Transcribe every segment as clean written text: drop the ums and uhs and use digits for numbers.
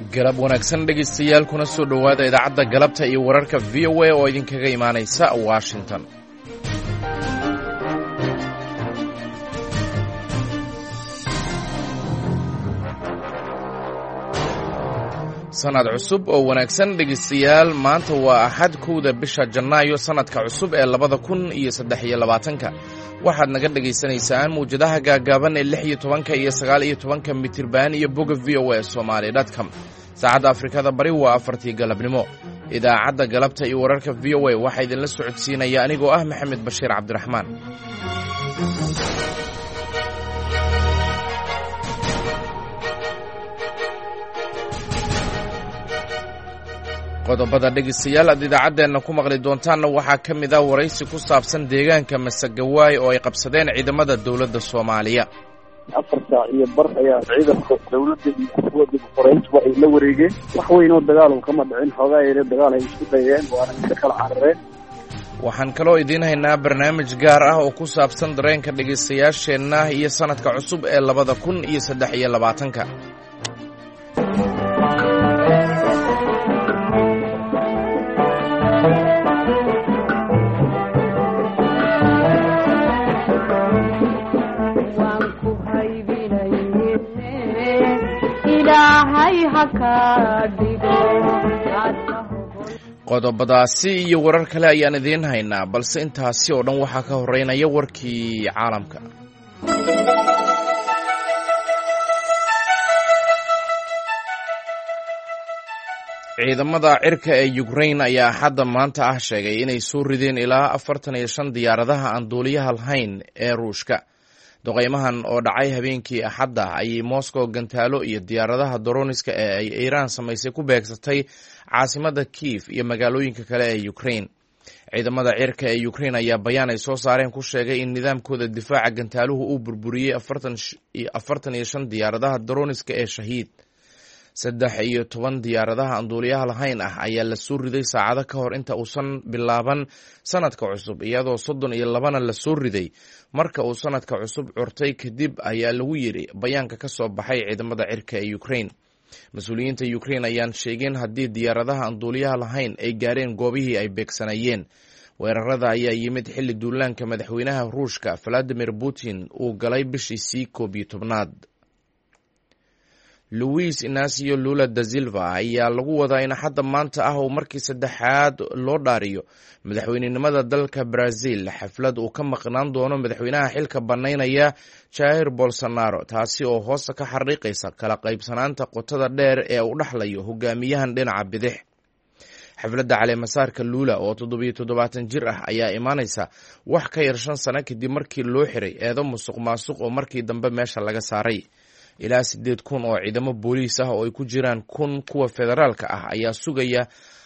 galab wanaagsan dhegaystayaal kuna soo dhowaada idaacadda galabta iyo wararka v o a oo idinkaga imaanaysa washington. sanad cusub oo wanaagsan dhegaystayaal, maanta waa axad 1 bisha Janaayo sanadka cusub ee 2023. waxaad naga dhagaysanaysaan mawjadaha gaagaaban ee 16 iyo 19 mitirban iyo boga voasomali.com. saacadda Afrikada Bari waa 4 galabnimo. idaacadda galabta iyo wararka v o a waxaa idinla socodsiinaya anigoo ah Maxamed Bashiir Cabdiraxmaan. qodobada dhegaystayaal aad idaacadeenna ku maqli doontaanna waxaa ka mid ah waraysi ku saabsan deegaanka Masagawaay oo ay qabsadeen ciidamada dowladda Soomaaliya. 4 saac iyo bar ayaa ciidanka dowladda iyo kuwada qorayba ay la wareegeen. wax weyn oo dagaal kama dhicin, xogaa yar dagaal ay isku dayeen waana ka kala carareen. waxaan kaloo idiin haynaa barnaamij gaar ah oo ku saabsan dareenka dhegaystayaasheenna iyo sanadka cusub ee 2023. qodobadaasi iyo warar kale ayaan idiin haynaa, balse intaasi oo dhan waxaa ka horeynaya warkii caalamka. ciidamada cirka ee Ukraine ayaa hadda maanta sheegay inay soo rideen ilaa 45 diyaaradaha aan duuliyaha lahayn ee Ruushka. duqeymahan oo dhacay habeenkii Axadda ayay Moscow gantaalo iyo diyaaradaha droniska ee ay Iran samaysay ku beegsatay caasimadda Kiev iyo magaalooyinka kale ee Ukraine. ciidamada cirka ee Ukraine ayaa bayaan ay soo saareen ku sheegay in nidaamkooda difaaca gantaaluhu uu burburiyey 45 diyaaradaha droniska ee Shahiid. 13 diyaaradaha aan duuliyaha lahayn ayaa la soo riday saacado ka hor inta uusan bilaaban sanadka cusub, iyadoo 32 la soo riday marka uu sanadka cusub curtay kadib ayaa lagu yiri bayaanka ka soo baxay ciidamada cirka ee Ukraine. mas-uuliyiinta Ukraine ayaan sheegeen haddii diyaaradaha aan duuliyaha lahayn ay gaareen goobihii ay beegsanayeen. weerarada ayaa yimid xilli duulaanka madaxweynaha Ruushka Vladimir Putin uu galay bishii 11. Luis Inacio Lula da Silva ayaa lagu wadaa in hadda maanta uu markii saddexaad loo dhaariyo madaxweynenimada dalka Brazil, xaflad uu ka maqnaan doono madaxweynaha xilka banaynaya Jair Bolsonaro, taasi oo hoosta ka xariiqaysa kala qaybsanaanta qotada dheer ee uu dhaxlayo hogaamiyahan dhinaca bidix. xafladda caleemasaarka Lula oo 77 jir ayaa imaanaysa wax ka yar 5 sano kadib markii loo xiray eedo musuqmaasuq oo markii dambe meesha laga saaray. ilaa 8,000 oo ciidamo booliis oo ay ku jiraan 1,000 kuwa federaalka ayaa sugaya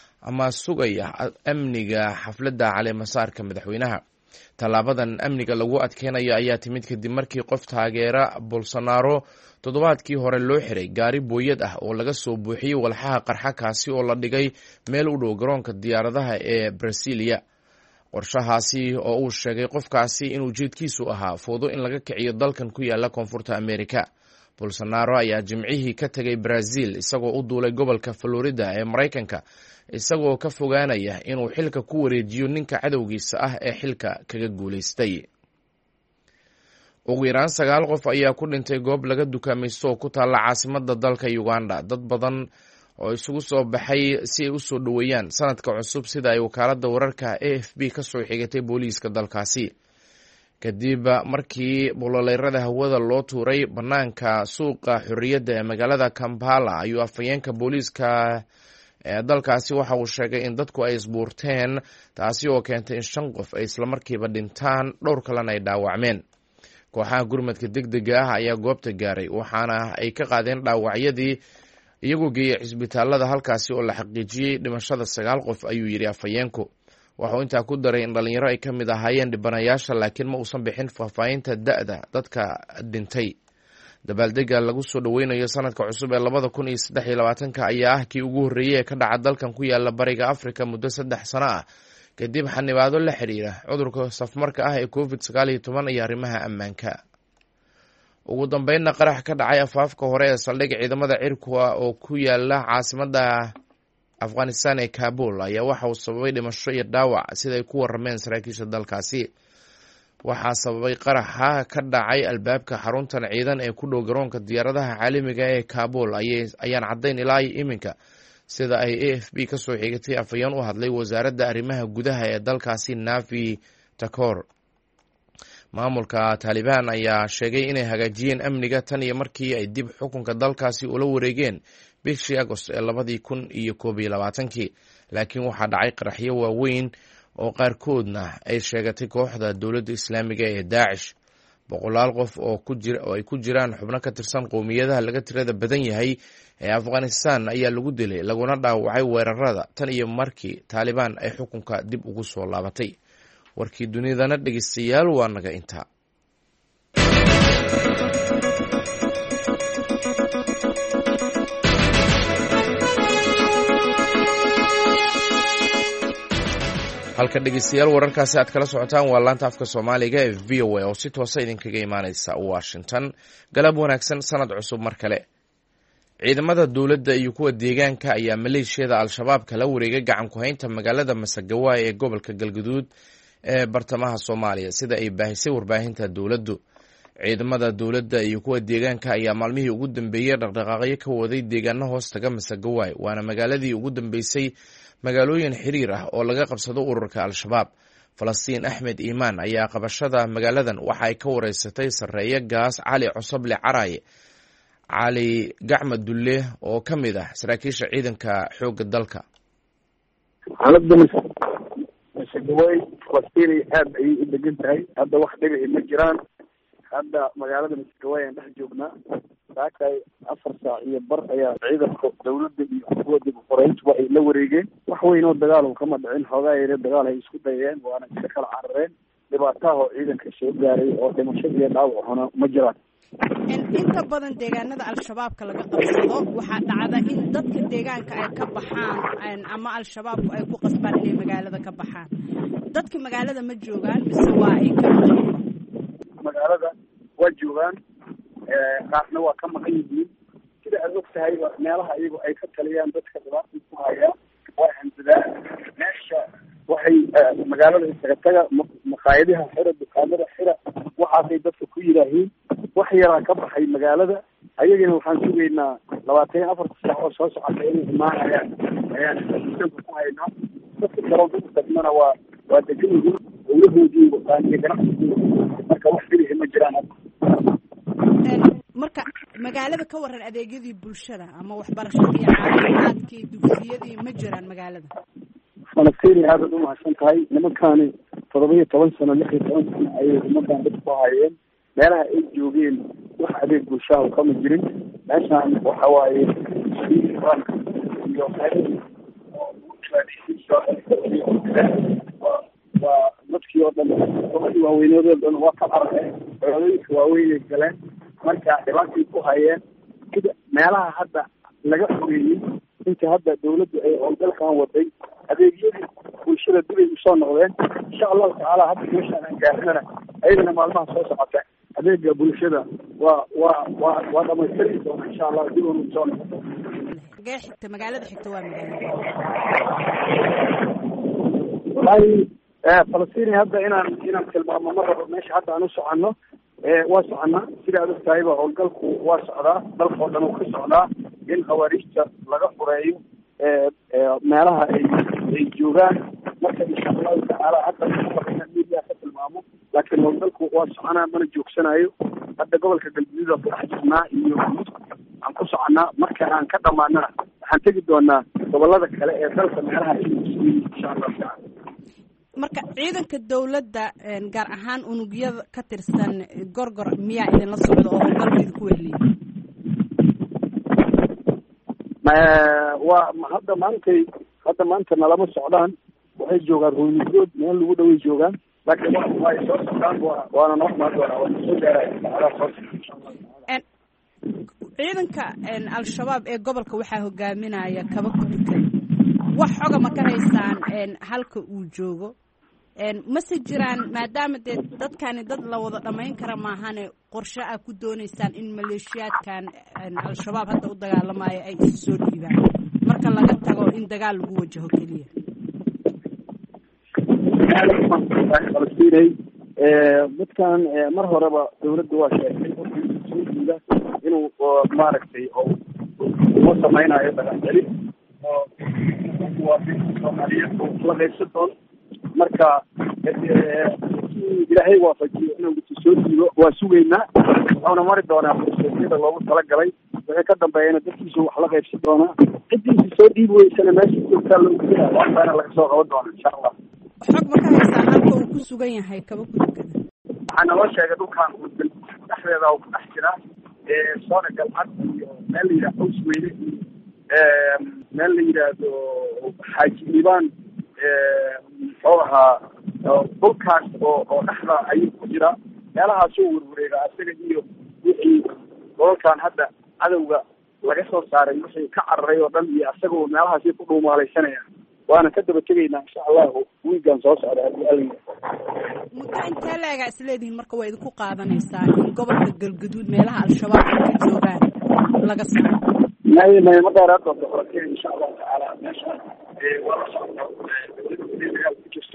amniga xafladda caleemasaarka madaxweynaha. tallaabadan amniga lagu adkeynayo ayaa timid kadib markii qof taageera Bolsonaro toddobaadkii hore loo xiray gaari booyad oo laga soo buuxiyey walxaha qarxa, kaasi oo la dhigay meel u dhow garoonka diyaaradaha ee Brasilia. qorshahaasi oo uu sheegay qofkaasi in ujeedkiisu ahaa foodo in laga kiciyo dalkan ku yaala koonfurta Amerika. Bolsonaro ayaa jimcihii ka tagay Brazil isagoo u duulay gobolka Florida ee Mareykanka, isagoo ka fogaanaya inuu xilka ku wareejiyo ninka cadowgiisa ee xilka kaga guuleystay. ugu yaraan 9 qof ayaa ku dhintay goob laga dukaamaysto oo ku taala caasimadda dalka Uganda. dad badan oo isugu soo baxay si ay u soo dhoweeyaan sanadka cusub, sida ay wakaaladda wararka AFP ka soo xigatay booliiska dalkaasi. kadib markii bololeyrada hawada loo tuuray bannaanka suuqa xorriyadda ee magaalada Kampala, ayuu afhayeenka booliiska ee dalkaasi waxa uu sheegay in dadku ay isbuurteen, taasi oo keentay in 5 qof ay isla markiiba dhintaan, dhowr kalena ay dhaawacmeen. kooxaha gurmadka degdega ayaa goobta gaaray, waxaana ay ka qaadeen dhaawacyadii iyagoo geeyay cisbitaalada halkaasi oo la xaqiijiyey dhimashada 9 qof, ayuu yidhi afhayeenku. waxuu intaa ku daray in dhalinyaro ay ka mid ahaayeen dhibanayaasha, laakiin ma uusan bixin faahfaahinta da'da dadka dhintay. dabaaldega lagu soo dhoweynayo sanadka cusub ee 2023 ayaa kii ugu horreeyay ee ka dhaca dalkan ku yaala bariga Afrika muddo 3 sano kadib xanibaado la xiriira cudurka safmarka ee COVID-19 iyo arrimaha ammaanka. ugu dambeynna qarax ka dhacay afaafka hore ee saldhig ciidamada cirka oo ku yaala caasimadda afghanistan ee kabul ayaa waxa uu sababay dhimasho iyo dhaawac siday ku warameen saraakiisha dalkaasi. waxaa sababay qaraxa ka dhacay albaabka xaruntan ciidan ee ku dhow garoonka diyaaradaha caalamiga ee kabul ayaan caddayn ilaa iminka, sida ay AFP ka soo xigatay afhayeen u hadlay wasaaradda arrimaha gudaha ee dalkaasi Nafi Takor. maamulka Taliban ayaa sheegay inay hagaajiyeen amniga tan iyo markii ay dib xukunka dalkaasi ula wareegeen bishii Agost ee 2021, laakiin waxaa dhacay qaraxyo waaweyn oo qaarkoodna ay sheegatay kooxda dowladda islaamiga ee Daesh. boqolaal qof oo ay ku jiraan xubno ka tirsan qowmiyadaha laga tirada badan yahay ee Afghanistan ayaa lagu dilay laguna dhaawacay weerarada tan iyo markii Taliban ay xukunka dib ugu soo laabatay. warkii dunidana dhegeystayaal waa naga intaa. halka dhegeystayaal wararkaasi aad kala socotaan waa laanta afka Soomaaliga ee VOA oo si toos ah idinkaga imaaneysa Washington. galab wanaagsan, sanad cusub mar kale. ciidamada dowladda iyo kuwa deegaanka ayaa maleeshiyada al-shabaab kala wareegay gacan ku haynta magaalada Masagawaay ee gobolka Galgaduud ee bartamaha Soomaaliya, sida ay baahisay warbaahinta dowladdu. ciidamada dowladda iyo kuwa deegaanka ayaa maalmihii ugu dambeeyay dhaqdhaqaaqyo ka waday deegaano hoos taga Masagawaay, waana magaaladii ugu dambeysay magaalooyin xiriir ah oo laga qabsado ururka al-shabaab. Falastiin Axmed Iimaan ayaa qabashada magaaladan waxa ay ka wareysatay sarreeye gaas Cali Cusable Caraye Cali Gacma Dulle oo ka mid ah saraakiisha ciidanka xoogga dalka. Masagawaay Falastiin aad ay u degan tahay, hadda wax dhibi ma jiraan. hadda magaalada Masagawaay aan dhex joognaa. saakay 4 saac iyo bar ayaa ciidanka dowladda iyo kuwa dib u xoreyntu ay la wareegeen. wax weyn oo dagaal kama dhicin, xogaa yar dagaal ay isku dayeen waana iska kala carareen. dhibaataha ciidanka soo gaaray oo dhimasho iyo dhaawacna ma jiraan. inta badan deegaanada al-shabaabka laga qabsado waxaa dhacda in dadka deegaanka ay ka baxaan ama al-shabaabku ay ku qasbaan inay magaalada ka baxaan. dadka magaalada ma joogaan mise waa ay ka maqan? magaalada waa joogaan, qaarna waa ka maqan yihiin. sida aad ogtahay meelaha iyagu ay ka taliyaan dadka dhibaata ku haya waa hansadaan. meesha waxay magaalada isaga taga, maqaayadaha xira, dukaamada xira, waxaasay dadka ku yiraahiin. wax yaraa ka baxay magaalada, ayagana waxaan sugaynaa 24 saac oo soo socota inay imaanayaan ayaan ku haynaa. dadka garoonka tagmana waa degan yihiin, dowladoodii wataan iyo ganacsigooda, marka wax filihi ma jiraan. marka magaalada ka waran adeegyadii bulshada ama waxbarashadii, caafimaadkii, dugsiyadii ma jiraan magaalada? Falastiin aad u mahadsan tahay. nimankaani 17 sano 16 sano ayay ummadan dad ku hayeen. meelaha ay joogeen wax adeeg bulshada kama jirin. meeshaan waxa waaye waa dadkii oo dhan waaweynoodo dhan waa ka carareen, codooyinka waaweynay galeen, marka dhibaatay ku hayeen. sida meelaha hadda laga xoreeyey inta hadda dowladdu ay howlgalkan waday, adeegyadii bulshada dib ay usoo noqdeen. insha allahu tacaala hadda meeshaan aan gaarnana ayadana maalmaha soo socota adeega bulshada waa dhamaystiri doona insha allah, dib unu soo noqdo. xigta magaalada xigta waa magaalada wallaahi Falastiin hadda inaan tilmaamo ma rabo. meesha hadda aan u soconno waa soconnaa. sida aad ogtahayba howlgalku waa socdaa, dalka oo dhan uu ka socdaa in khawaarijta laga fureeyo meelaha ay joogaan. marka insha allahu tacaala hadda media ka tilmaamo, laakiin howlgalku waa soconaa, mana joogsanayo. hadda gobolka Galgaduud ku dhex jirnaa iyo aan ku soconnaa. marka aan ka dhamaanana waxaan tegi doonaa gobolada kale ee dalka meelaha insha allahu tacaala. marka ciidanka dowladda gaar ahaan unugyada ka tirsan gorgor miyaa idinla socda oo howlgalka idinku weheliyay? hadda maanta nalama socdaan. waxay joogaan hooynigood meel lagu dhaway joogaan, laakiin way soo socdaan. waana noo imaan doonaa, waana soo gaaraya. ciidanka al-shabaab ee gobolka waxaa hogaaminaya Kaba ku Dukan. wax xoga ma ka haysaan halka uu joogo mase jiraan maadaama dee dadkani dad la wada dhamayn kara maahane qorshe a ku doonaysaan in maleeshiyaadkan al-shabaab hadda u dagaalamayo ay isu soo dhiibaan marka laga tago in dagaal lagu wajaho keliya? dadkan mar horeba dawladda waa sheegtay inuu maaragtay uma samaynayo dagaal oo soomaaliyeed la qaybsan doono marka ilaahay waafajiyo inuu soo dhiibo waa sugaynaa waxaana mari doonaa fursiyada loogu talagalay wixii ka dambeeyana dadkiisu wax la qaybsan doonaa ciddiisi soo dhiibi weysana meesha joogtaa loo gudinaa waxbaana laga soo qaban doona insha allah. xog ma ka haysaa halka uu ku sugan yahay kaba ku dukada? waxaa naloo sheegay dhulkaan dhexdeeda ku dhex jira soona galcad iyo meel la yidhahdo awsweyne iyo meel la yidhaahdo xaaji liibaan muxuu ahaa dhulkaas oo dhexda ayuu ku jiraa meelahaasuu werwareegaa isaga iyo wixii gobolkan hadda cadowga laga soo saaray wixii ka cararay oo dhan iyo isagoo meelahaasi ku dhuumaalaysanayaan waana ka daba tegaynaa insha allahu wiigan soo socda hadii alla muddo intee leegaa isleedihiin marka waa idinku qaadanaysaa in gobolka galgaduud meelaha al-shabaab ay ka joogaan laga saaro? may ma dheeraad doonto qorakeeda insha allahu tacaala meesha waa la socda dagaal ku jirto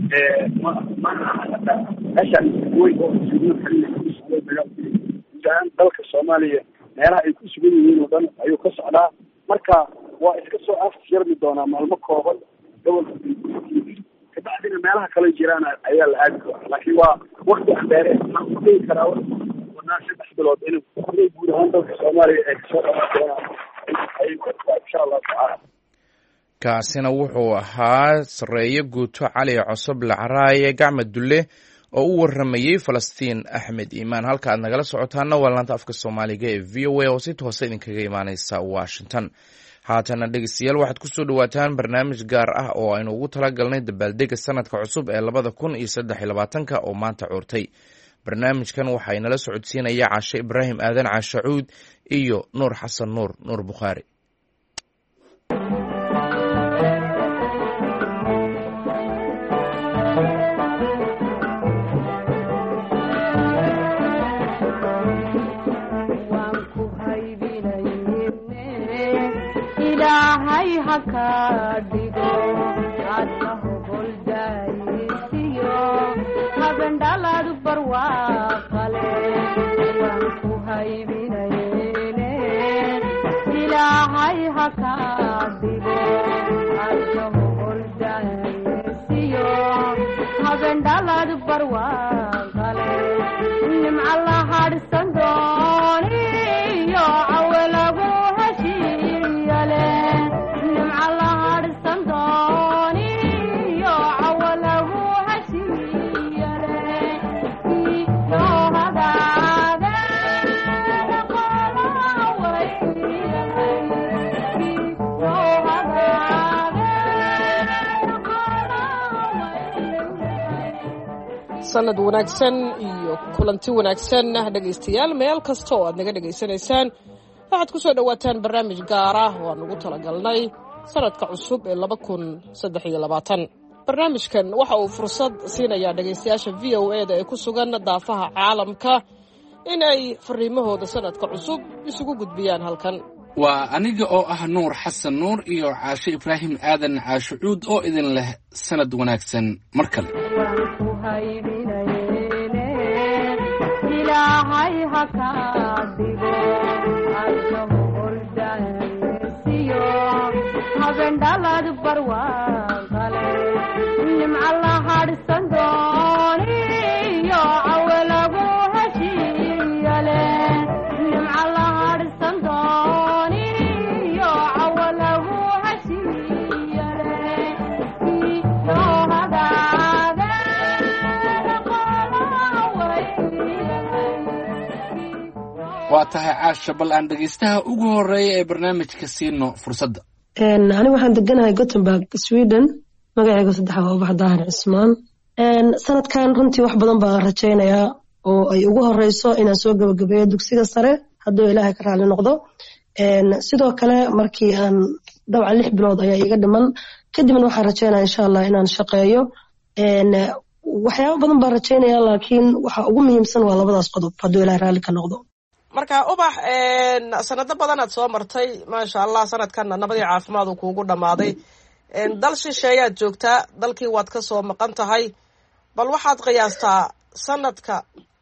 meeshaan weyn oo dagaal guud ahaan dalka soomaaliya meelaha ay ku sugan yihiin oo dhan ayuu ka socdaa marka waa iska soo afjarmi doonaa maalmo kooban gobolka kabacdina meelaha kale jiraan ayaa la aadi doonaa laakiin waa wakti dheere waxaan ku dhigi karaa wadnaa 3 bilood inay guud ahaan dalka soomaaliya ay kasoo dhamaan doonaan insha allahu tacaala. kaasina wuxuu ahaa sareeye guuto cali cosoble caraaye gacma dulle oo u waramayey Falastiin Axmed Iimaan. halka aad nagala socotaana waa laanta afka Soomaaliga ee VOA oo si toos ah idinkaga imaaneysa Washington. haatana dhegeystayaal waxaad ku soo dhawaataan barnaamij gaar ah oo aynu ugu talagalnay dabaaldega sanadka cusub ee 2023 oo maanta curtay. barnaamijkan waxaa inala socodsiinaya Caashe Ibraahim Aadan Caashe Cuud iyo Nuur Xasan Nuur Bukhaari. sanad wanaagsan iyo kulanti wanaagsan dhageystayaal meel kasta oo aad naga dhageysanaysaan waxaad ku soo dhawaataan barnaamij gaar ah oo aan ugu talagalnay sanadka cusub ee 2023. barnaamijkan waxa uu fursad siinayaa dhageystayaasha VOA-da ee ku sugan daafaha caalamka in ay fariimahooda sanadka cusub isugu gudbiyaan halkan. waa aniga oo ah Nuur Xasan Nuur iyo Caashe Ibraahim Aadan Caashe Cuud oo idin leh sanad wanaagsan mar kale. waa tahay Caasha bal aan dhageystaha ugu horeeya ee barnaamijka siino fursadda. aniga waxaan deganahay Gothenburg, Sweden. magacayga saddexaad waa Baxdaahir Cismaan. sanadkan runtii wax badan baan rajaynayaa oo ay ugu horeyso inaan soo gabagabeeyo dugsiga sare hadduu Ilaahay ka raali noqdo. sidoo kale markii aan dabcan 6 bilood ayaa iga dhiman kadibna waxaan rajaynayaa insha Allah inaan shaqeeyo waxyaabo badan baan rajaynaya laakiin waxa ugu muhiimsan waa labadaas qodob hadduu ilaahay raalli ka noqdo. marka ubax sanado badanaad soo martay maasha allah, sanadkanna nabadii caafimaad uu kuugu dhammaaday. dal shisheeyaad joogtaa, dalkii waad ka soo maqan tahay, bal waxaad qiyaastaa sanadka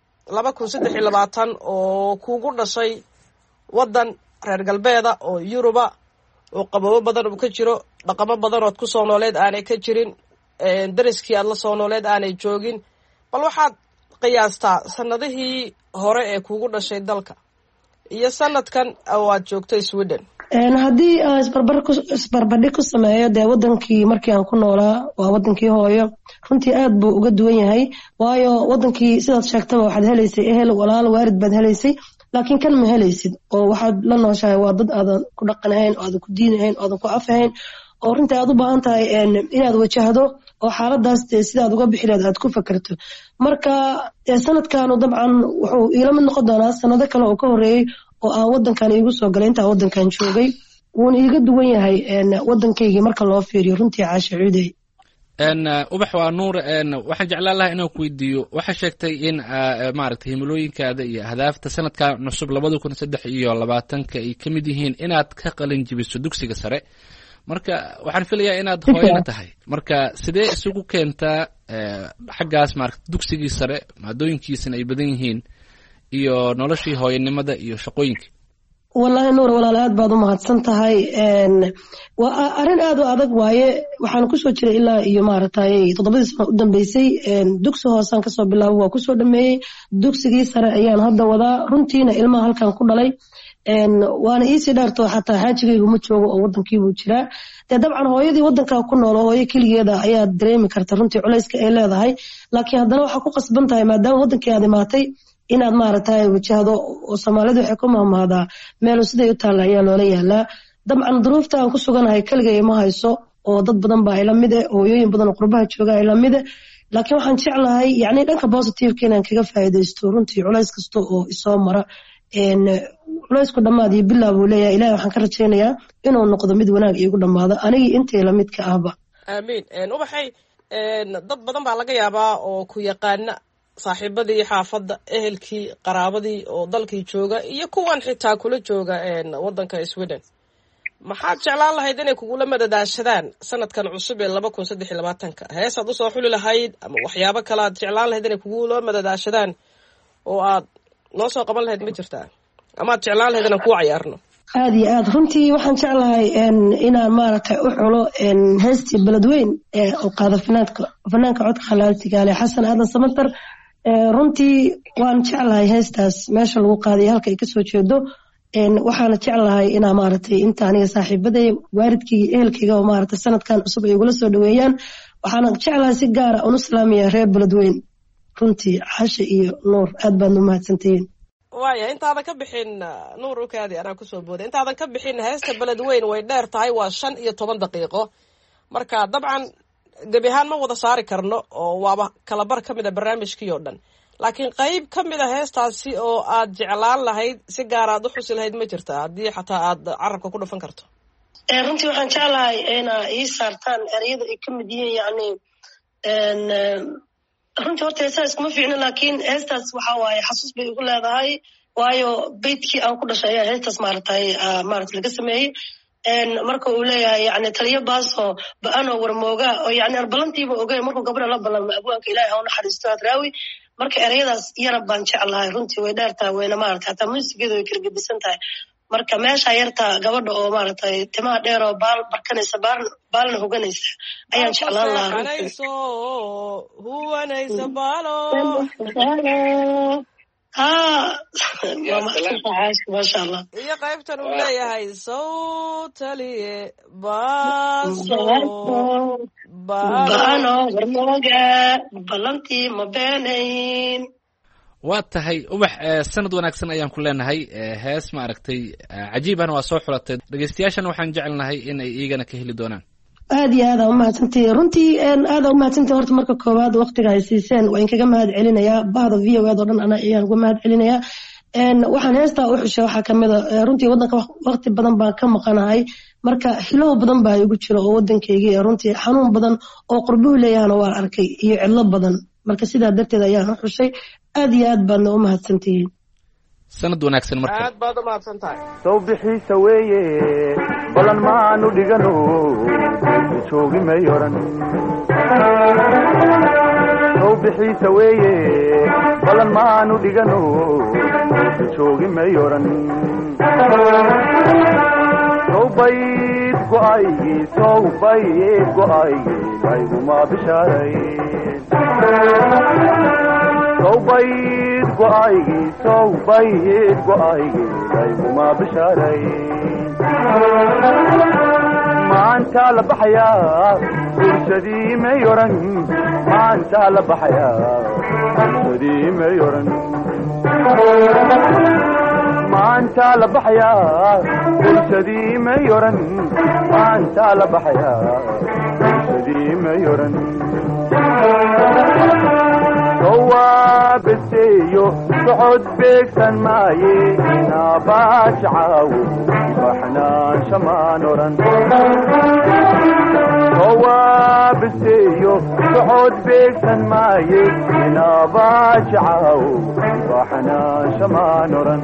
2023 oo kuugu dhashay wadan reer galbeeda oo yuruba oo qababo badan uu ka jiro, dhaqamo badan ood ku soo nooleed aanay ka jirin, dariskii aad la soo nooleed aanay joogin. bal waxaad qiyaastaa sanadihii hore ee kuugu dhashay dalka iyo sanadkan oo aad joogtay Sweden. haddii aan isbarbardhig ku sameeyo dee wadankii markii aan ku noolaa waa wadankii hooyo, runtii aad buu uga duwan yahay. waayo wadankii sidaad sheegtaba waxaad helaysay ehel, walaal, waarid baad helaysay, laakiin kan ma helaysid oo waxaad la nooshahay waa dad aadan ku dhaqan ahayn, oo aadan ku diin ahayn, oo aadan ku af ahayn, oo runtii aad u baahan tahay inaad wajahdo oo xaaladaas sidaad uga bixi lahayd aad ku fakerto. marka sanadkanu dabcan wuxuu iila mid noqon doonaa sanado kale oo ka horeeyey oo aan wadankan iigu soo galay intaan wadankan joogay, wuuna iiga duwan yahay wadankaygii marka loo fiiriyo runtii caasha cuuday. ubax waa nuur, waxaan jeclaan lahaa inaan ku weydiiyo, waxaa sheegtay in maaragtay himilooyinkaada iyo ahdaafta sanadkan cusub 2023 ay ka mid yihiin inaad ka qalin jibiso dugsiga sare. marka waxaan filayaa inaad hooyana tahay, marka sidee isugu keentaa xaggaas maaragta dugsigii sare maadooyinkiisana ay badan yihiin iyo noloshii hooyanimada iyo shaqooyinka? wallaahi nuur walaal aad baad u mahadsan tahay. waa arrin aad u adag waaye. waxaan kusoo jiray ilaa iyo maaragtay 7 sano u dambeysay. dugsi hoosaan kasoo bilaabo waa kusoo dhameeyey, dugsigii sare ayaan hadda wadaa. runtiina ilmaha halkan ku dhalay waana iisii dheerto xataa xaajigaygu ma joogo oo wadankiibuu jiraa. dee dabcan hooyadii wadankaa ku nool oo hooyo keligeeda ayaa dareemi karta runtii culayska ay leedahay, laakiin haddana waxaa ku qasban tahay maadaama wadankii aad imaatay inaad maaragtay wajahdo. oo soomaalidu waxay ku mahmahdaa meelu siday u taalla ayaa loola yaalaa. dabcan duruufta aan ku suganahay keligay ma hayso, oo dad badan baa ila mid hooyooyin badan oo qurbaha jooga ila mid laakiin waxaan jeclahay yacni dhanka positiveka inaan kaga faa'iidaysto. runtii culays kasta oo isoo mara culaysku dhammaad iyo bilaa buu leeyahay. ilahay waxaan ka rajaynayaa inuu noqdo mid wanaag iigu dhammaado anigii intay la midka ahba. aamiin. ubaxay dad badan baa laga yaabaa oo ku yaqaana saaxiibadii xaafadda, ehelkii, qaraabadii oo dalkii jooga iyo kuwan xitaa kula jooga wadanka Sweden. maxaad jeclaan lahayd inay kugula madadaashadaan sanadkan cusub ee 2023? heesaad usoo xuli lahayd ama waxyaabo kale aad jeclaan lahayd inay kugula madadaashadaan oo aad noo soo qaban lahayd ma jirtaa, ama aad jeclaan lahayd inaan kuu cayaarno? aad iyo aad runtii waxaan jeclahay inaan maaragtay u xulo heestii beledweyn ee u qaada fanaanka codka khalaaltigaale xasan aadan samatar. runtii waan jeclahay heestaas meesha lagu qaaday halka ay kasoo jeedo. waxaana jeclahay inaa maaragtay inta aniga saaxiibaday, waaridkii, ehelkayga oo maaragtay sanadkan cusub ay igula soo dhaweeyaan. waxaana jeclahay si gaara un islaamiya reer beledweyn. runtii caasha iyo nuur aad baad u mahadsantihiin. waaya intaadan ka bixin nuur ukaadi anaa kusoo booday, intaadan ka bixin heesta beledweyn way dheer tahay, waa 15 daqiiqo. marka dabcan gebi ahaan ma wada saari karno oo waaba kala bar ka mid a barnaamijkii oo dhan, laakiin qayb ka mid a heestaasi oo aad jeclaan lahayd si gaar aad u xusi lahayd ma jirta, haddii xataa aad carabka ku dhufan karto? runtii waxaan jeclahay inaa ii saartaan ereyada ay ka mid yihiin yacni runtii horta heesaha iskuma fiicno, laakiin heestaas waxaa waaye xasuus bay igu leedahay. waayo beydkii aan ku dhashay ayaa heestaas maaragtay laga sameeyey. marka uu leeyahay yani taliyo baaso ba-anoo warmooga oo yani aan ballantiiba ogey markuu gabadha la ballanma abwaanka ilaahay ha u naxariisto adraawi. marka ereyadaas iyana baan jeclahay. runtii way dheertahay, wayna maaragtay hataa muusigeedu way kala gedisan tahay. marka meesha yarta gabadha oo maaragtay timaha dheer oo baal barkanaysa baalna huganaysa ayaan jeclaan lahaa. huwanaysa baalo maasha allah. iyo qaybtan uu leeyahay sawtaliye baaso baano warmooga ballantii ma beenayn. waa tahay ubax, sanad wanaagsan ayaan ku leenahay. hees maaragtay cajiibana waa soo xulatay, dhegeystayaashana waxaan jecelnahay in ay iigana ka heli doonaan. aad iyo aada umahadsantihi. runtii aada umahadsantihi. horta marka koowaad waqtiga ay siiseen waa inkaga mahad celinayaa. bahda v o ed oo dhan ayaan uga mahad celinayaa. waxaan heestaa u xushay waxaa kamid a runtii waddanka waqti badan baan ka maqanahay marka hilow badan baa igu jiro oo waddankaygii runtii xanuun badan oo qurbuhu leeyahana waan arkay iyo cidlo badan marka sidaa darteed ayaan u xushay aad iyo aad baadna u mahadsantihiin sanad wanaagsan marka aad baad u mahadsan tahay soo bixiisa weeye balan maanu dhigano joogi may oran soo bixiisa weeye balan maanu dhigano joogi may oran sawbayd go'aygii layguma bishaarayn sawbayd go'aygii layguma bishaarayn maanta la baxayaa bulshadii may oran maanta la baxayaa bulshadii may oran maanta la baxayaa bulshadii may oran maanta la baxayaa bulshadii may oran sawaabaseeyo socod beegsan maaye inaabaajacawo baxnaan shamaan oran sawaabaseeyo socod beegsan maaye inaabaajacawo baxnaan shamaan oran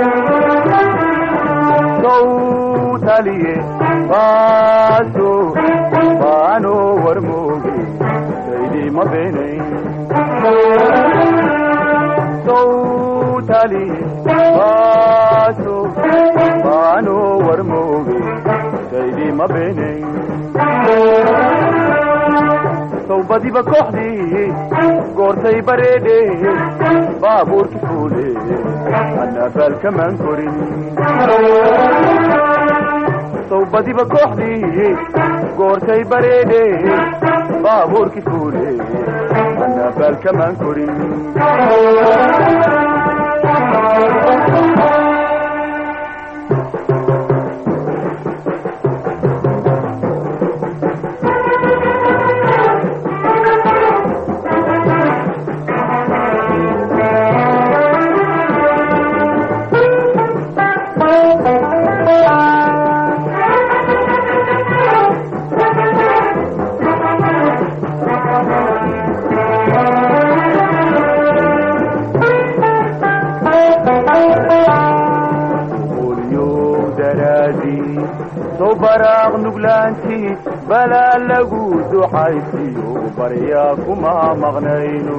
sawtaliye baaso baano warmooge saydii ma beenayn sawtaliye baaso baano warmooge saydii ma beenayn sawbadiba kooxdii goortay bareedhe baabuurki fuule anaa baalkamaan korin sawbadiba kooxdii goortay bareedhe baabuurki fuule anaa baalkamaan korin baraaq nuglaantii balaa lagu duxaysiyo baryaa kuma maqnayno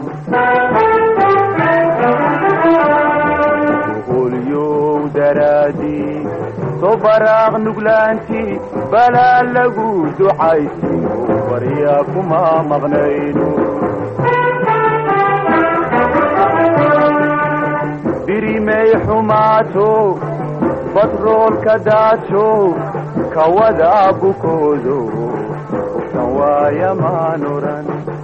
qolyow daraadii soo baraaq nuglaantii balaa lagu duxaysiyo baryaa kuma maqnayno birimay xumaato batroolka daajo kawada bukoodo uftan waaya maan oran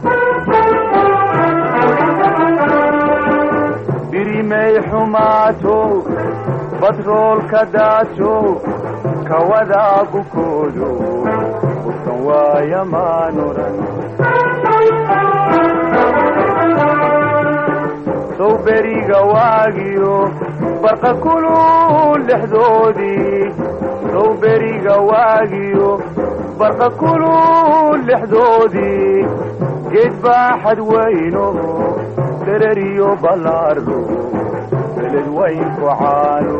birimay xumaato batroolka daajo kawada bukoodo uftan waaya maan oran sawberiga waagiyo barqa kulul lexdoodii sawberiga waagiyo barqa kulul lexdoodii geed baaxad weyno dereriyo ballaaro beled weyn ku caano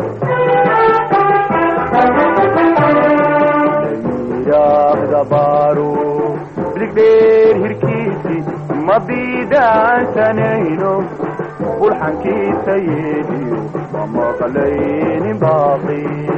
layidhaahda baaro biligdheer hirkiisi ma biidaansanayno bulxankiisa yeedhiyo ma maqlaynin baaqi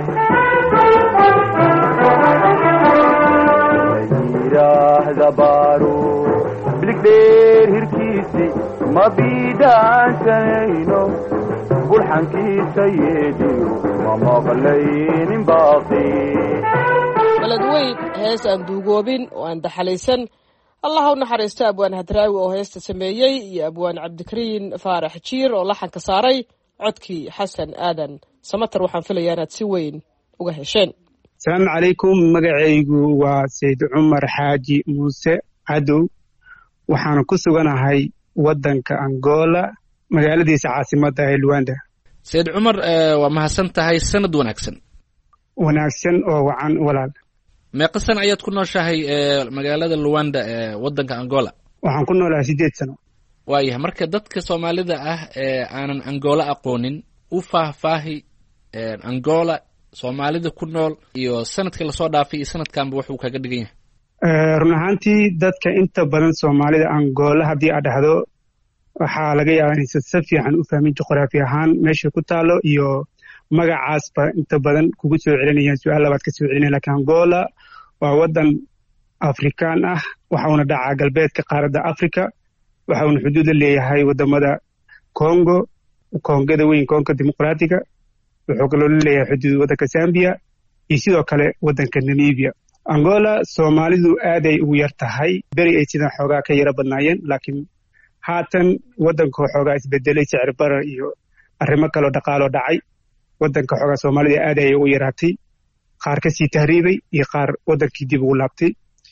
layidhaahda baaro biligdheer hirkiisi ma biidaansanayno bulxankiisa yeedhiyo ma maqlaynin baaqi baled weyn hees aan duugoobin oo aan daxalaysan allah u naxariisto abwaan hadraawi oo heesta sameeyey iyo abwaan cabdikariin faarax jiir oo laxanka saaray codkii xasan aadan samatar waxaan filayaa inaad si weyn uga hesheen asalaamu calaykum magacaygu waa sayd cumar xaaji muuse cadow waxaana ku suganahay waddanka angola magaaladiisa caasimadda ee luanda sayid cumar waa mahadsan tahay, sanad wanaagsan. wanaagsan oo wacan walaal. meeqa sano ayaad ku nooshahay magaalada Luanda ee waddanka Angola? waxaan ku noolahay 8 sano. waayahay, marka dadka Soomaalida ah ee aanan Angola aqoonin u faahfaahi Angola, Soomaalida ku nool iyo sanadka la soo dhaafay iyo sanadkanba wuxuu kaga dhigan yahay. run ahaantii dadka inta badan Soomaalida Angola haddii aad dhahdo waxaa laga yaabaa inaysan si fiican u fahmin juqraafi ahaan meesha ku taalo iyo magacaasba inta badan kugu soo celinayaan su-aal labaad ka soo celinaya. laakiin Angola waa waddan Afrikaan ah, waxa uuna dhacaa galbeedka qaaradda Afrika, waxa uuna xuduud la leeyahay wadamada Congo, Kongada weyn, Kongo Dimuqraatiga, wuxuu kaloo la leeyahay xuduud waddanka Zambia iyo sidoo kale waddanka Namibia. Angola Soomaalidu aaday ugu yar tahay, beri ay sidan xoogaa ka yara badnaayeen, laakiin haatan waddanka xoogaa isbedelay, sicir barar iyo arrimo kaloo dhaqaaloo dhacay. waddanka xoogaa Soomaalida aad ay ugu yaraatay, qaar ka sii tahriibay iyo qaar waddankii dib ugu laabtay.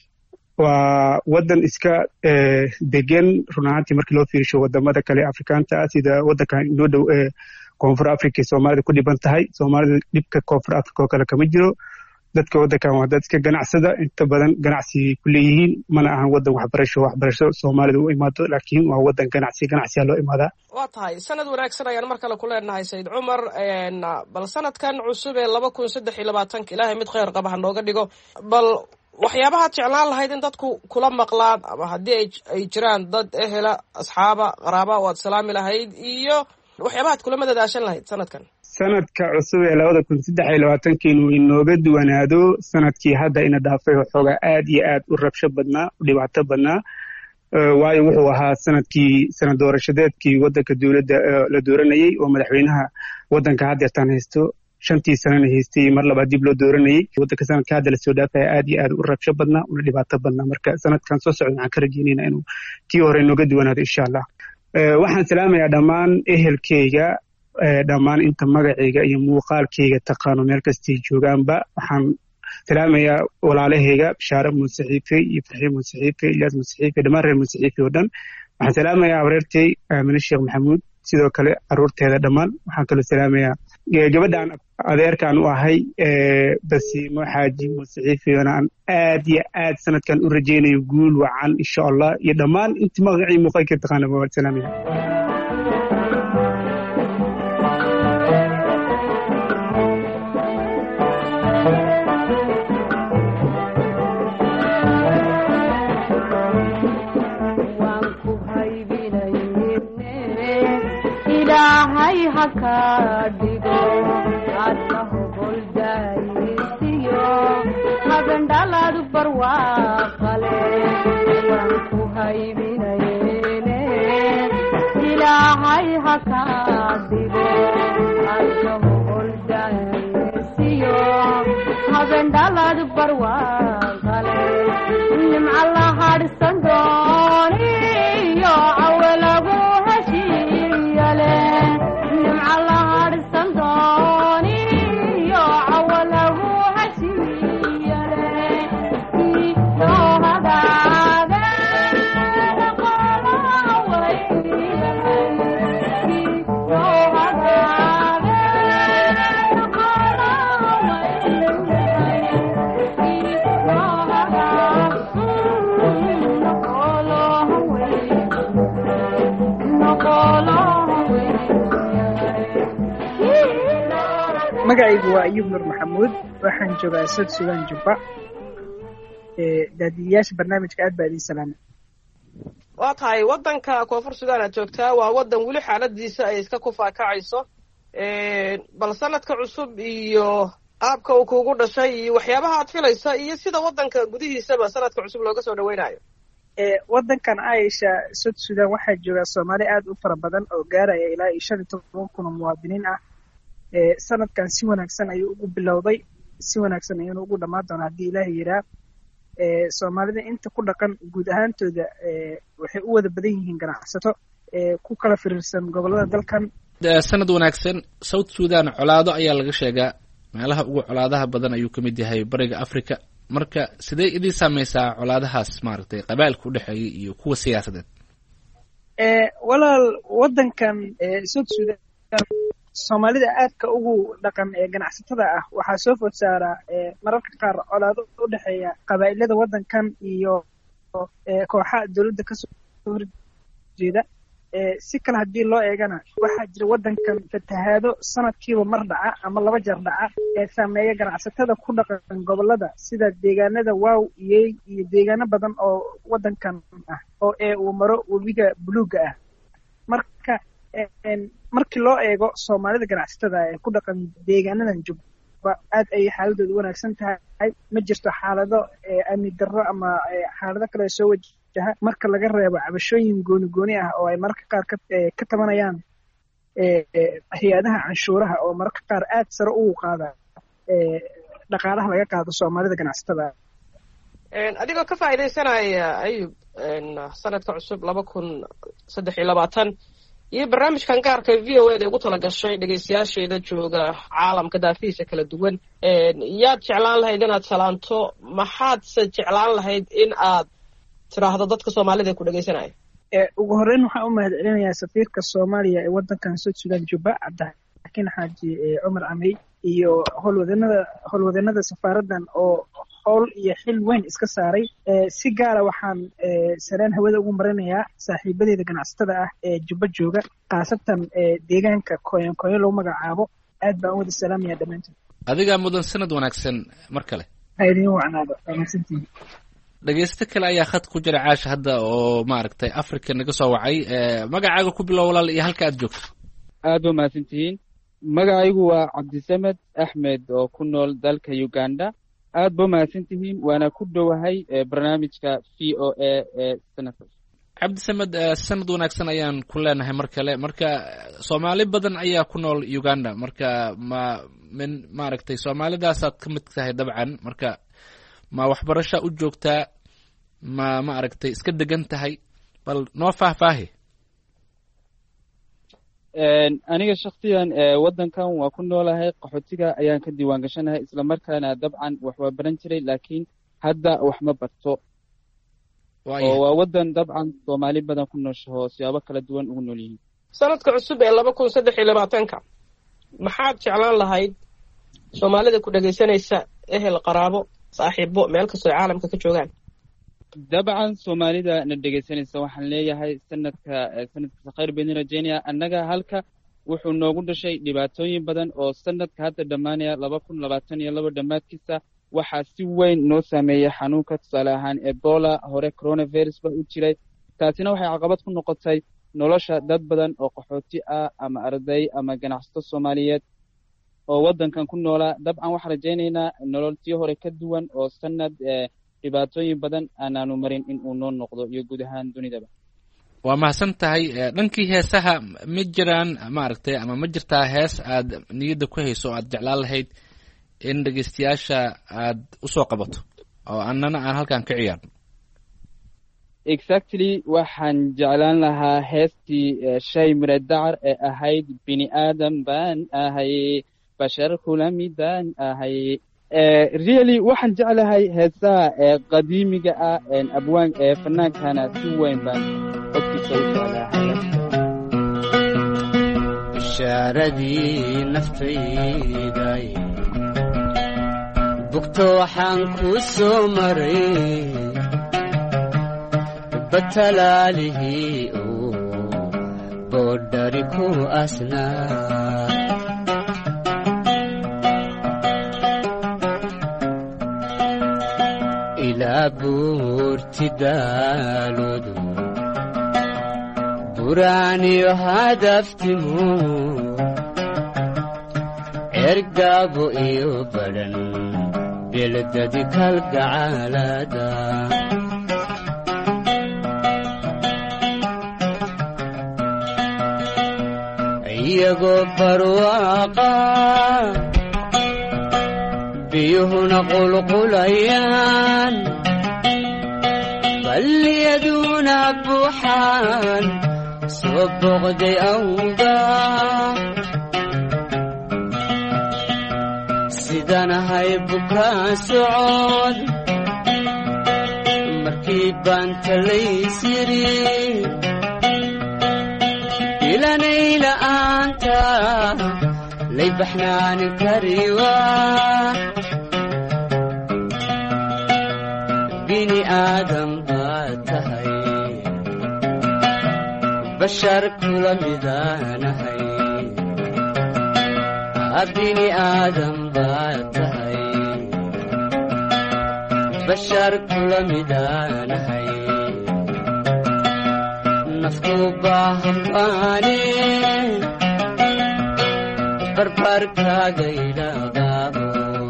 waa waddan iska degan run ahaantii markii loo fiirsho wadamada kale Afrikaanta ah, sida waddankan inoo dhow koonfur Afrika ee Soomaalida ku dhiban tahay. Soomaalida dhibka koonfur Afrika oo kale kama jiro. dadka waddankan waa dad iska ganacsada, inta badan ganacsi ku leeyihiin, mana ahan waddan waxbarasho Soomaalida u imaado, laakiin waa waddan ganacsiya loo imaadaa. waa tahay, sanad wanaagsan ayaan mar kale ku leenahay sayid cumar. bal sanadkan cusub ee 2023 ilaahay mid khayr qaba ha nooga dhigo. bal waxyaabahaad jeclaan lahayd in dadku kula maqlaan, ama haddii ay jiraan dad ehela, asxaaba, qaraaba oo aad salaami lahayd, iyo waxyaabahaad kula madadaashan lahayd sanadkan. sanadka cusub ee 2023 inuu inooga duwanaado sanadkii hadda ina dhaafay oo xoogaa aad iyo aad u rabsho badnaa, u dhibaato badnaa. waayo wuxuu ahaa sanad doorashadeedkii waddanka dowladda la dooranayey oo madaxweynaha waddanka haddeertaan haysto 5 sanana haystay, mar labaad dib loo dooranayey. waddanka sanadka hadda lasoo dhaafaya aad iyo aad u rabsho badnaa, una dhibaato badnaa. marka sanadkan soo socda waxaan ka rajaynaynaa inuu kii hore inooga duwanaado insha Allah. waxaan salaamayaa dhammaan ehelkeyga, dhammaan inta magacayga iyo muuqaalkayga taqaano meel kastay joogaanba. waxaan salaamayaa walaalahayga Bishaare Muusixiife iyo Farxiin Muusixiife, Ilyaas Muusixiife, dhammaan reer Muusixiife oo dhan. waxaan salaamayaa abareertay Aamine Sheekh Maxamuud, sidoo kale caruurteeda dhammaan. waxaan kaloo salaamayaa gabadhaan adeerkaan u ahay Basiimo Xaaji Muusixiife, aan aad iyo aad sanadkan u rajaynayo guul wacan insha Allah, iyo dhammaan inta magacii muuqaalkayga taqaano waa salaamaya. ilaahay ha ka dhigo adnahu goldaaysiyo magandhalaadu barwaaqale waan ku haybinayne ilaahay ha ka dhigo adnahu goldaaysiyo magandhalaadu barwaaqale nimca la hadhsan dooniyo awalagu magacaygu waa Ayuub Nur Maxamuud, waxaan joogaa South Sudan Jubba. daadiyaasha barnaamijka aad baa idin salaamay. waa tahay, waddanka koonfur Sudan aad joogtaa, waa waddan weli xaaladiisa ay iska kufaakacayso. bal sanadka cusub iyo qaabka uu kuugu dhashay iyo waxyaabaha aad filaysa iyo sida waddanka gudihiisaba sanadka cusub looga soo dhaweynayo. waddankan Aisha South Sudan waxaa jooga Soomaali aad u fara badan oo gaaraya ilaa 15,000 oo muwaadiniin ah. sanadkan si wanaagsan ayuu ugu bilowday, si wanaagsan ayuuna ugu dhammaan doonaa haddii Ilaahay yiraa. Soomaalida inta ku dhaqan guud ahaantooda waxay u wada badan yihiin ganacsato ku kala firirsan gobollada dalkan. sanad wanaagsan. South Sudan colaado ayaa laga sheegaa, meelaha ugu colaadaha badan ayuu ka mid yahay bariga Afrika. marka sidee idin saameysaa colaadahaas, maaragtay qabaa'ilka u dhexeeya iyo kuwa siyaasadeed? walaal waddankan South Sudan soomaalida aadka ugu dhaqan ee ganacsatada ah waxaa soo food saaraa mararka qaar colaado u dhexeeya qabaa'ilada waddankan iyo kooxaha dowladda kasoo horjeeda. Si kale haddii loo eegana waxaa jira waddankan fatahaado sanadkiiba mar dhaca ama 2 jeer dhaca ee saameeya ganacsatada ku dhaqan gobollada sida deegaanada waaw iyey iyo deegaano badan oo waddankan ah oo uu maro webiga buluugga ah. marka markii loo eego soomaalida ganacsatada ee ku dhaqan deegaanadan Jubba aad ay xaaladoodu wanaagsan tahay, ma jirto xaalado amni darro ama xaalado kale soo wajaha marka laga reebo cabashooyin gooni ah oo ay mararka qaar ka tabanayaan hay-adaha canshuuraha oo mararka qaar aad sare ugu qaada dhaqaalaha laga qaado soomaalida ganacsatada. adigoo ka faa'iidaysanaya Ayub sanadka cusub 2023 iyo barnaamijkan gaarka VOA ugu tala gashay dhageystayaasheeda jooga caalamka daafiisa kala duwan, yaad jeclaan lahayd inaad salaanto, maxaadse jeclaan lahayd in aad tiraahdo dadka Soomaalida ku dhageysanaya? ugu horreyn waxaan u mahadcelinayaa safiirka Soomaaliya ee waddankan South Sudan Jubba Cabdixakiin Xaaji Cumar Camey iyo howlwadeennada safaaraddan oo howl iyo xil weyn iska saaray. Si gaara waxaan sareen hawada ugu marinayaa saaxiibadeeda ganacsatada ah ee Jubba jooga, khaasatan deegaanka Koyon lagu magacaabo. aad baan u wada salaamayaa dhammaantood. adigaa mudan sanad wanaagsan mar kale. haydin wacnaado wanaagsantiin. dhegeysto kale ayaa khad ku jira Caasha hadda oo maaragtay Afrika naga soo wacay. magacaaga ku bilow walaal iyo halka aad joogto. aad baa mahadsantihiin. magacaygu waa Cabdisamed Axmed oo ku nool dalka Uganda. aad baa mahadsantihiin, waana ku dhowahay barnaamijka VOA ee sanadka. Cabdisamed, sanad wanaagsan ayaan ku leenahay mar kale. marka Soomaali badan ayaa ku nool Uganda, marka maaragtay Soomaalidaasaad ka mid tahay dabcan. marka ma waxbarasho u joogtaa, ma aragtay iska degan tahay, bal noo faahfaahi. aniga shakhsiyan waddankan waa ku noolahay, qaxootiga ayaan ka diiwaan gashanahay, isla markaana dabcan wax waa baran jiray, laakiin hadda wax ma barto. oo waa waddan dabcan Soomaali badan ku nooshaho siyaabo kala duwan ugu nool yihiin. sanadka cusub ee 2023 maxaad jeclaan lahayd Soomaalida ku dhageysanaysa, ehel, qaraabo, saaxiibo meel kastoo caalamka ka joogaan? dabcan Soomaalida na dhageysanaysa waxaan leeyahay sanadka khayr baan rajeynayaa. annaga halka wuxuu noogu dhashay dhibaatooyin badan oo sanadka hadda dhammaanaya 2022 dhammaadkiisa waxaa si weyn noo saameeyay xanuunka, tusaale ahaan Ebola, hore coronavirus baa u jiray. taasina waxay caqabad ku noqotay nolosha dad badan oo qaxooti ah ama arday ama ganacsato Soomaaliyeed oo waddankan ku noolaa. dabcan waxaan rajeynaynaa nololtii hore ka duwan oo sanad dhibaatooyin badan aanaanu marin in uu noo noqdo iyo guud ahaan dunidaba. waa mahadsan tahay. dhankii heesaha ma jiraan maaragtay ama ma jirtaa hees aad niyadda ku hayso oo aad jeclaan lahayd in dhegeystayaasha aad u soo qabato oo annana aan halkan ka ciyaarno? exactly waxaan jeclaan lahaa heestii Shay Mire Dacar ee ahayd bini aadam baan ahay, bashar kula midaan ahay. really waxaan jeclahay heesaha qadiimiga ah abwaan fanaankana si weyn baan codkiisa u jeclahay. bishaaradii naftayday bugto waxaan ku soo maray, batalaalihii uu boodhari ku asnaa. ilaa buurti daaloodu buraaniyo hadaftimu, ergaabo iyo badhan beeladadi kalgacaalada. iyagoo barwaaqa biyuhuna qulqulayaan, balliyaduna buuxaan soo boqday awga. sidanahay bukaa socod markii baan talaysiri ilanay la'aanta lay baxnaanin kariwa bini aadam baad tahay bashar kula midaanahay bini aadam baad tahay bashar kula midaanahay naftu baahan baane barbarkaaga idhaqaabo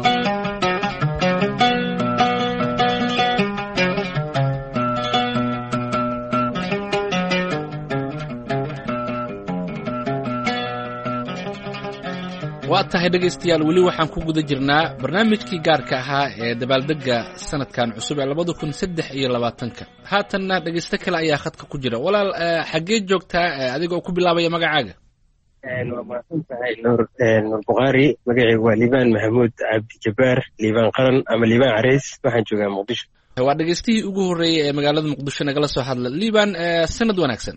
waa tahay dhegaystayaal weli waxaan ku guda jirnaa barnaamijkii gaarka ahaa ee dabaaldega sanadkan cusub ee 2023 haatanna dhegaysto kale ayaa khadka ku jira walaal xaggee joogtaa adigoo ku bilaabaya magacaaga waa mahadsan tahay nuur bukhaari magacaygu waa liibaan maxamuud cabdi jabbaar liibaan qaran ama liibaan carays waxaan joogaa muqdisho waa dhegaystihii ugu horreeyey ee magaalada muqdisho nagala soo hadla liibaan sanad wanaagsan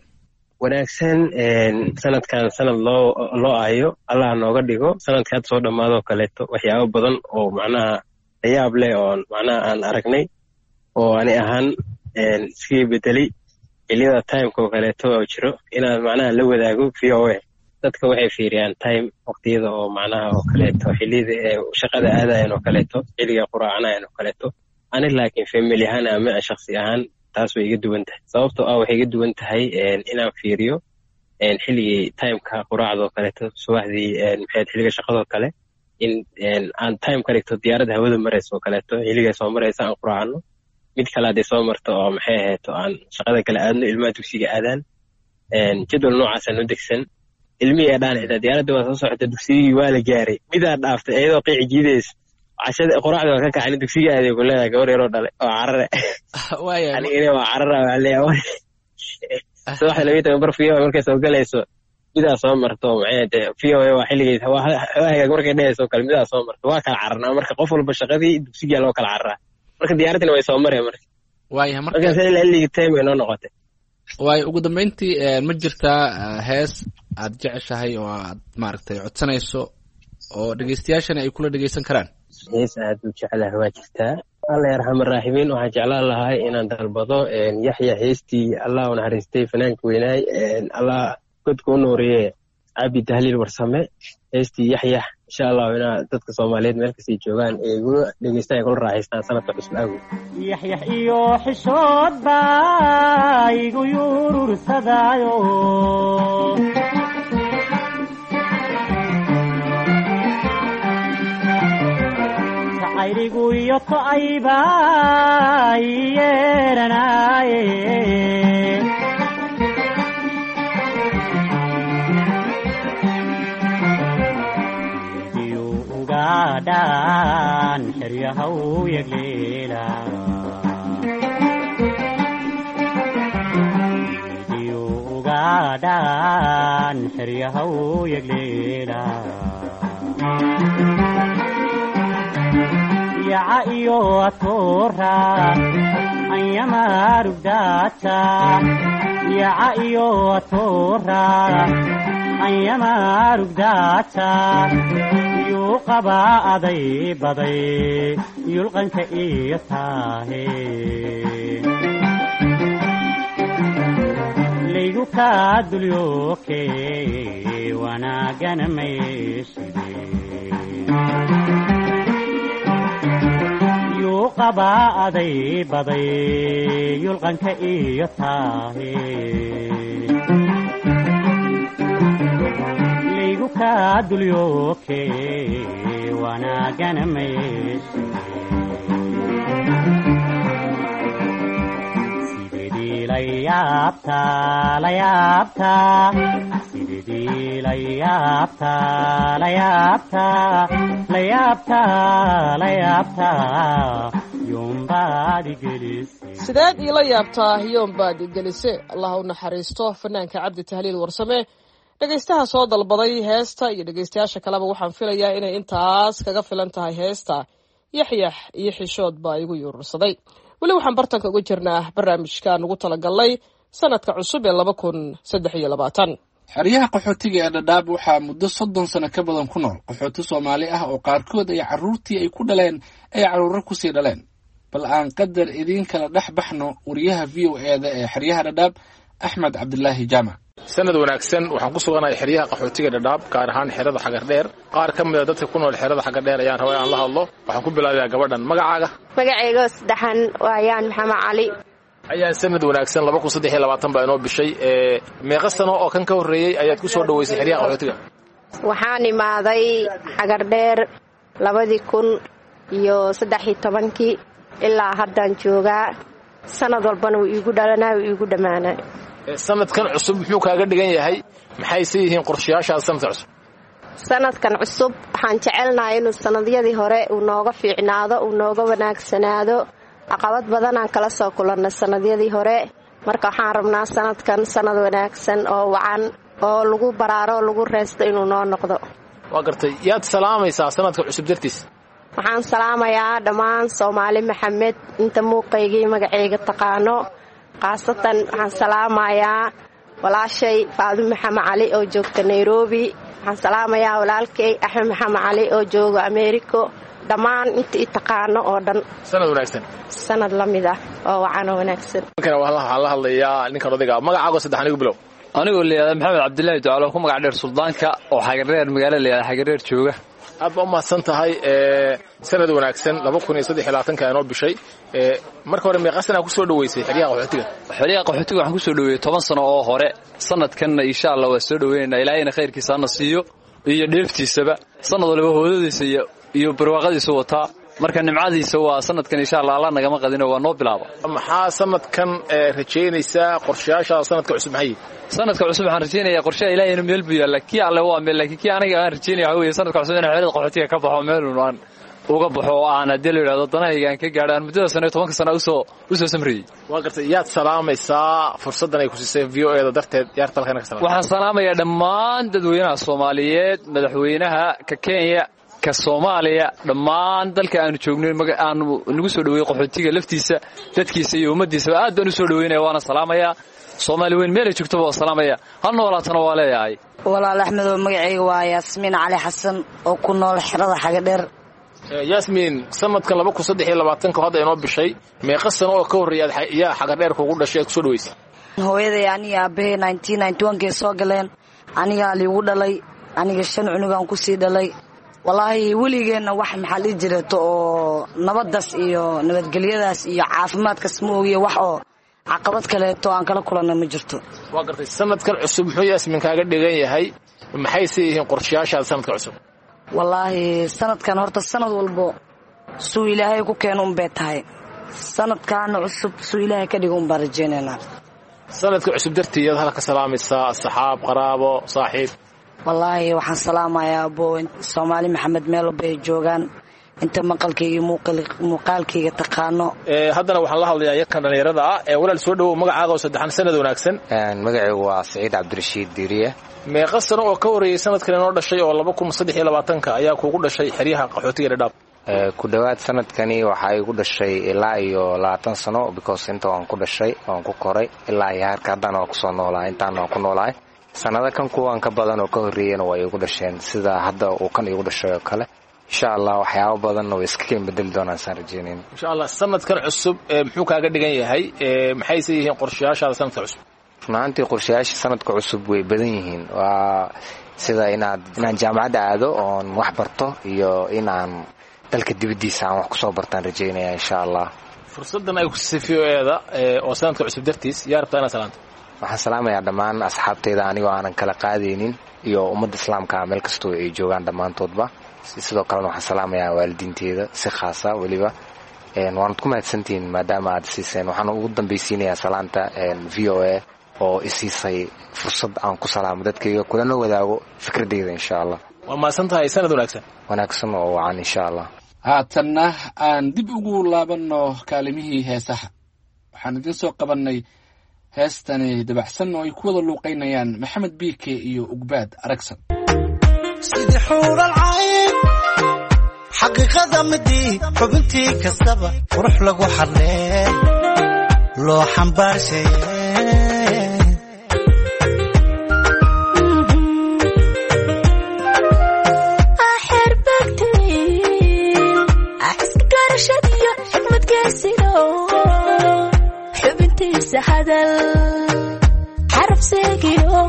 sanadkan sanad loo aayo allah nooga dhigo sanadka hadda soo dhammaadoo kaleeto waxyaabo badan oo macnaha layaab leh oo macnaha aan aragnay oo ani ahaan iskaga bedelay xilliyada timeka oo kaleeto oo jiro inaan macnaha la wadaago VOA dadka waxay fiiriyaan time waqtiyada oo macnaha oo kaleeto xilliyada shaqada aadayan oo kaleeto xilliga quraacanayan oo kaleeto ani laakiin family ahaan ama shakhsi ahaan taas way iga duwan tahay sababtoo waxay iga duwan tahay inaan fiiriyo xilligii timeka quraacdoo kaleeto subaxdii maxayd xilliga shaqadoo kale in aan time ka dhigto diyaaradda hawada maraysa oo kaleeto xilligay soo maraysa aan quraacano mid kale hadday soo marto oo maxay ahayto aan shaqada kale aadno ilmaha dugsiga aadaan jadwal noocaasaan u degsan ilmihii ee dhaan xitaa diyaaradda waa soo socota dugsigii waa la gaaray midaa dhaaftay iyadoo qiici jiidaysa cashada quraacda waa ka kacani dugsiga aaday ku leedahay gabar yaroo dhalay oo carare anigana waa carara waa leeyahay subaxda 12 bar VOA markay soo galayso midaa soo marto maxay VOA waa xilligeed hawaaga markay dhayso kale midaa soo marto waa kala cararnaa marka qof walba shaqadii dugsiga loo kala cararaa marka diyaaradina way soo mareen marka xilliga time ay noo noqotay ugu dambeyntii ma jirtaa hees aad jeceshahay oo aad maaragtay codsanayso oo dhegaystayaashana ay kula dhegaysan karaan hees aad u jecelahay waa jirtaa alla yarxam araaximiin waxaan jeclaan lahay inaan dalbado yaxya heestii allah u naxariistay fanaanka weynaay allah godka u nuuriye cabdi tahliil warsame heestii yaxyax insha allah inaa dadka soomaaliyeed meel kasii joogaan ee igula dhegaystaan ay kula raaxaystaan sanadka cusub awgeed yaxyax iyo xishood baa igu yurursadaayo ayrigu iyo to'ayba yeeranaaye diyu ugaadhaan xeryahaw yegleela diyu ugaadhaan xeryahaw yegleela yaca iyo atoora anyamarugdaata yaca iyo atoora anyamarugdaata yuu qabaa aday baday yulqanka iyo taahe laygu kaa dulyooke wanaagana mayshide qabaa aday baday yulqanka iyo taahe laygu kaa dulyooke wanaagana mayshi sidedii la yaabtaa sidedii la yaabtaa sideed iila yaabtaa yoombaad igelise allah u naxariisto fanaanka cabdi tahliil warsame dhegaystaha soo dalbaday heesta iyo dhegaystayaasha kaleba waxaan filayaa inay intaas kaga filan tahay heesta yaxyax iyo xishood baa igu yuurursaday weli waxaan bartanka uga jirnaa barnaamijkaan ugu talagalnay sanadka cusub ee 2023 xeryaha qaxootiga ee dhadhaab waxaa muddo 30 sano ka badan ku nool qaxooti Soomaali ah oo qaarkood ay carruurtii ay ku dhaleen ay carruuro ku sii dhaleen bal aan qadar idin kala dhex baxno wariyaha VOA-da ee xeryaha dhadhaab Axmed Cabdullaahi Jaamac. sanad wanaagsan waxaan ku suganahay xeryaha qaxootiga dhadhaab gaar ahaan xerada Xagardheer qaar ka mid ah dadka ku nool xerada Xagardheer ayaan rabaa aan la hadlo waxaan ku bilaabayaa gabadhan magacaaga saddexan waayaan Maxamed Cali ayaan sanad wanaagsan 2023 baa inoo bishay meeqa sano oo kan ka horeeyay ayaad ku soo dhaweysay xeryaha qaxootiga waxaan imaaday Xagardheer 2013 ilaa haddaan joogaa sanad walbana wuu iigu dhalanaa wuu iigu dhamaanaa sanadkan cusub muxuu kaaga dhigan yahay maxay yihiin qorshayaashaada sanadka cusub sanadkan cusub waxaan jecelnahay inuu sanadyadii hore uu nooga fiicnaado uu nooga wanaagsanaado caqabad badan aan kala soo kulannay sanadyadii hore marka waxaan rabnaa sanadkan sanad wanaagsan oo wacan oo lagu baraaro oo lagu reesto inuu noo noqdo waa gartay yaad salaamaysaa sanadka cusub dartiis waxaan salaamayaa dhammaan Soomaali Maxamed inta muuqaygii magacayga taqaano qaasatan waxaan salaamayaa walaashay Faadimo Maxamed Cali oo joogta Nairobi waxaan salaamayaa walaalkay Axmed Maxamed Cali oo jooga Ameerika dhammaan inta taqaano oo dhan sanad wanaagsan sanad lamid ah oo wacan oo wanaagsan kana waxaan la hadlayaa ninka odayga magacaaga saddexan igu bilow anigu leeyahay Maxamed Cabdullaahi Ducaalo ku magac dheer Suldaanka oo Xagardheer magaalada leeyahay Xagardheer jooga aad baa umahadsan tahay sanad wanaagsan 2023 ka inoo bishay marka hore meeqa sano ku soo dhaweysay xeryaha qaxootiga waxaan ku soo dhaweeyay 10 sano oo hore sanadkan insha Allah waa soo dhaweynaa ilaahayna khayrkiisa na siiyo iyo dheeftiisaba sanad walba hoodadiisa iyo barwaaqadiisa wata marka nimcadiisa waa sanadkan insha Allah Allah naga qadino waa noo bilaabo maxaa sanadkan rajeynaysaa qorshayaasha sanadka cusub maxay sanadka cusub waxaan rajeynayaa qorshaha ilaahayna meel buu yaala kii alle waa meel laakiin kii aniga aan rajeynayaa waxa weeye sanadka cusub inaan xerada qaxootiga ka baxo meel aan uga baxo oo aan hadii la yiraahdo danahayga aan ka gaadhaan muddada sano 10 sano u soo samriyay waa gartay yaad salaamaysaa fursadan ay ku siisay VOA-da darteed yaar talkana ka salaam waxaan salaamayaa dhammaan dadweynaha Soomaaliyeed madaxweynaha ka Kenya ka Soomaaliya dhammaan dalka aanu joognay aan nagu soo dhaweeyay qaxootiga laftiisa dadkiisa iyo ummadiisa aad baan u soo dhaweynaa waana salaamayaa Soomaali weyn meel joogto waa salaamaya hal noolaatana waa leeyahay walaal Axmed oo magacayga waa Yaasmiin Cali Xasan oo ku nool xerada Xagardheer Yaasmiin sanadkan 2023 ka hadda inoo bishay meeqa sano oo ka horeeyay ayaa Xagardheer kugu dhashay ku soo dhaweysay hooyaday aniga aabbe 1991 ka soo galeen aniga liigu dhalay aniga 5 cunug aan ku sii dhalay wallahi weligeena wax maxal jirato oo nabadaas iyo nabadgelyadaas iyo caafimaadka smoogiyo wax oo caqabad kale to aan kala kulanay ma jirto waa gartay sanadkan cusub muxuu Yaasmiin kaaga dhigan yahay maxay yihiin qorshayaasha sanadka cusub wallahi sanadkan horta sanad walbo suu ilaahay ku keenay bay tahay sanadkan cusub suu ilaahay ka dhigo baan rajeenaynaa sanadka cusub dartiid halka salaamaysa asxaab qaraabo saaxiib wallahi waxaan salaamayaa Soomaali Maxamed meel bay joogaan inta maqalkayga muuqaalkayga taqaano haddana waxaan la hadlayaa yakan dhalinyarada ah walaal soo dhawow magacaaga oo saddexan sanad wanaagsan magacaygu waa Saciid Cabdirashiid Diiriye meeqa sano oo ka horeeyay sanadkan inoo dhashay oo 2023 ayaa kuugu dhashay xeryaha qaxootiga Dhadhaab ku dhawaad sanadkani waxa igu dhashay ilaa iyo 20 sano because inta aan ku dhashay aan ku koray ilaa iyo harka haddana waan ku soo noolaa intaan aan ku noolahay sanada kan kuwan ka badan oo ka horeeyeen way igu dhasheen sida hadda uu kan igu dhashay oo kale insha Allah waxyaabo badan oo iska keen bedel doonaan san rajeyneen insha Allah sanadkan cusub muxuu kaaga dhigan yahay maxay yihiin qorshayaasha sanadka cusub maanta qorshayaasha sanadka cusub way badan yihiin waa sida inaan jaamacad aado oo wax barto iyo inaan dalka dibadiisa aan wax ku soo bartaan rajeynaya insha Allah fursadan ay ku sifiyeeda oo sanadka cusub dartiis yaa rabtaa salaanta waxaan salaamayaa dhammaan asxaabteyda anigoo aanan kala qaadaynin iyo ummadda islaamka meel kastoo ay joogaan dhammaantoodba sidoo kalena waxaan salaamayaa waalidiinteeda si khaasa weliba waanad ku mahadsantihiin maadaama aad siiseen waxaan ugu dambaysiinayaa salaanta VOA oo isiisay fursad aan ku salaamo dadkayga kulana wadaago fikradeyda insha Allah waa mahadsantahay sanad wanaagsan oo wacan insha Allah haatanna aan dib ugu laabano kaalimihii heesaha waxaan idin soo qabanay heestani dabacsan oo ay ku wada luuqaynayaan Maxamed Biike iyo Ugbaad Aragsan sidii xuural cayn xaqiiqada midii xubintii kastaba qurux lagu xarlee loo xambaarshay hadal xaraf seegiyo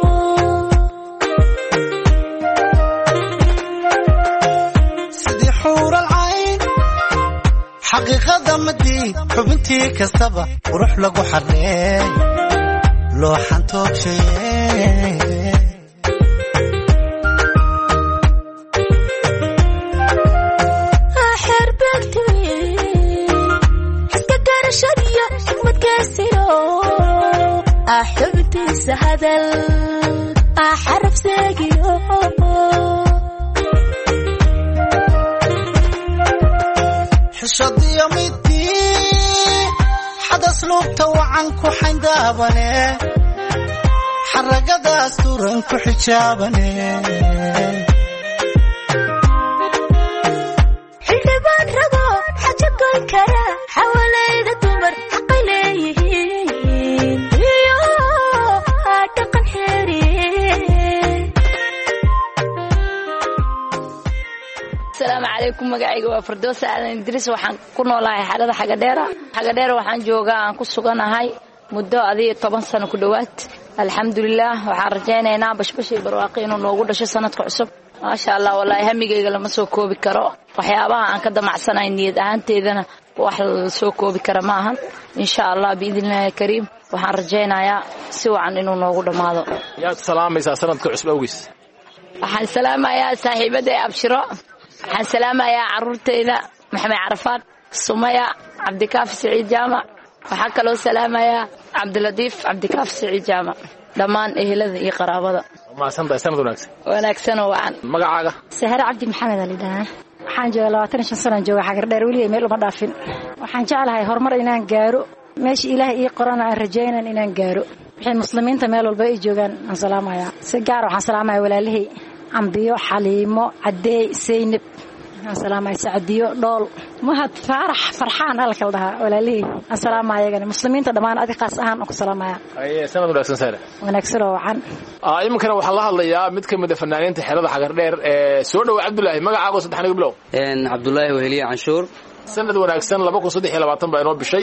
sidii xuural cayn xaqiiqada madii xubintii kastaba qurux lagu xarreey looxan toogshaye xubintiisa hadal xaraf seegiyo xishadiyo midii xadas luubta wacan ku xayndaabane xaragadaas turan ku xijaabane xildhibaan rago xaja goyn kara xawalayda dumar xaqay leeyihiin iyo dhaqan xeeri asalaamu calaykum magacayga waa Firdawsa Aadan Idris waxaan ku noolahay xaalada xagadheera waxaan joogaa aan ku suganahay muddo 10 sano ku dhawaad alxamdulillaah waxaan rajaynaynaa bashbashii barwaaqo inuu noogu dhasho sanadka cusub maasha Allah wallahi hamigayga lama soo koobi karo waxyaabaha aan ka damacsanahay niyad ahaanteedana wax la soo koobi kara ma ahan insha Allah biidnillaahi kariim waxaan rajaynayaa si wacan inuu noogu dhamaado yaad salaamaysaa sanadka cusub awgiis waxaan salaamayaa saaxiibaday abshiro waxaan salaamayaa carruurtayda maxamed carafaad sumaya cabdikaafi siciid jaamac waxaa kaloo salaamayaa cabdiladiif cabdikaafi siciid jaamac dhammaan ehelada iyo qaraabada maasantahay sanad wanaagsan oo wacan magacaaga sahar cabdi maxamed alidhaa waxaan joogaa 25 sano jooga xagardheer weliya meel uma dhaafin waxaan jeclahay horumar inaan gaaro meesha ilaahay ii qorana aan rajaynan inaan gaaro wixii muslimiinta meel walba ay joogaan aan salaamayaa si gaar waxaan salaamayaa walaalihii ambiyo xaliimo cadeey seynab aan salaamayaa sacdiyo dhool mahad faarax farxaan halka dhaha walaalihii aan salaamayaa ayagana muslimiinta dhammaan adiga qaas ahaan ku salaamayaa ay sanad wanaagsan sare wanaagsan oo wacan imankana waxaan la hadlayaa mid ka mid ah fanaaniinta xeelada xagardheer ee soo dhaw Cabdullaahi magacaaga saddexna bilow Cabdullaahi Weheliye Canshuur sanad wanaagsan 2023 baa inoo bishay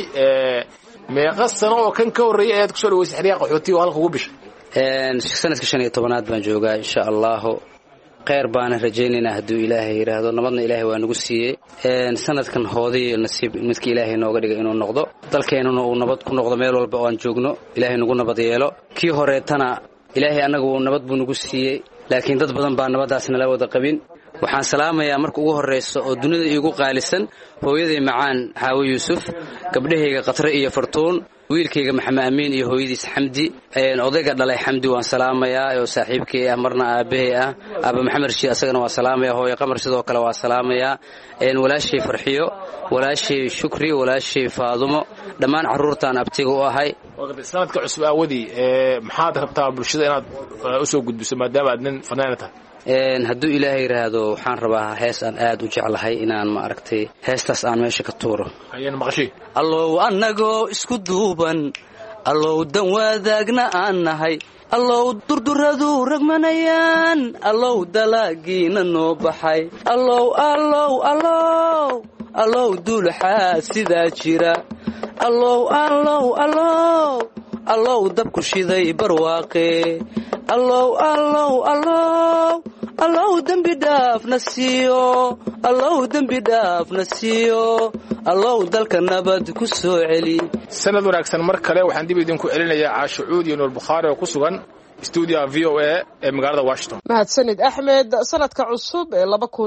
meeqa sano oo kan ka horeeyay aad ku soo dhaweysay xiriiqa qaxootiga halka ugu bishay sanadka 15aad baan joogaa insha Allah khayr baan rajaynaynaa hadduu ilaahay yiraahdo nabadna ilaahay waa nagu siiyey sanadkan hoodii nasiib midkii ilaahay nooga dhigay inuu noqdo dalkeenuna uu nabad ku noqdo meel walba oo aan joogno ilaahay nagu nabad yeelo kii horeetana ilaahay anagu nabad buu nagu siiyey laakiin dad badan baa nabadaas nala wada qabin waxaan salaamayaa marka ugu horeyso oo dunida iigu qaalisan hooyaday macaan Xaawo Yuusuf gabdhahayga Qatre iyo Fartuun wiilkayga Maxamed Amiin iyo hooyadiis Xamdi odayga dhalay Xamdi waan salaamayaa oo saaxiibkay ah marna aabahay ah aba Maxamed Rashid asagana waa salaamayaa hooyo Qamar sidoo kale waa salaamayaa walaashay Farxiyo walaashay Shukri walaashay Faadumo dhammaan carruurtaan abtiga u ahay sanadka cusub awadii maxaad rabtaa bulshada inaad u soo gudbiso maadaama aad nin fanaan tahay hadduu ilaahay yiraahdo waxaan rabaa hees aan aad u jeclahay inaan ma aragtay heestaas aan meesha ka tuuro ayaan maqashay allow annagoo isku duuban allow dan wadaagna aan nahay allow durduradu ragmanayaan allow dalaagiina noo baxay allow allow allow allow duulaxaa sidaa jira allow allow allow allow dabku shiday barwaaqe allow allow allow allow dembi dhaafna siiyo allow dembi dhaafna siiyo allow dalka nabad ku soo celi sanad wanaagsan mar kale waxaan dib idinku celinayaa Caashuud iyo Nuur Bukhari oo ku sugan studio VOA ee magaalada Washington mahadsanid Axmed sanadka cusub ee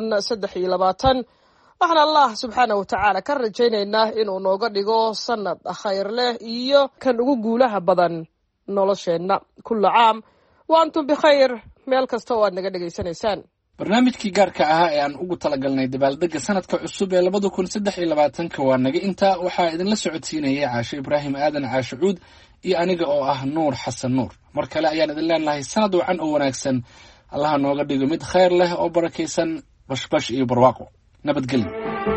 2023 waxaan Allah subxaanahu wa ta'ala ka rajaynaynaa inuu nooga dhigo sanad khayr leh iyo kan ugu guulaha badan nolosheenna kullu caam wa antum bikhayr meel kasta oo aad naga dhageysanaysaan barnaamijkii gaarka ahaa ee aan ugu talagalnay dabaaldega sanadka cusub ee 2023 waa naga intaa waxaa idinla socodsiinayay Caasho Ibraahim Aadan Caashuud iyo aniga oo ah Nuur Xasan Nuur mar kale ayaan idin leenahay sanad wacan oo wanaagsan Allah nooga dhigo mid khayr leh oo barakeysan bashbash iyo barwaaqo nabadgelyo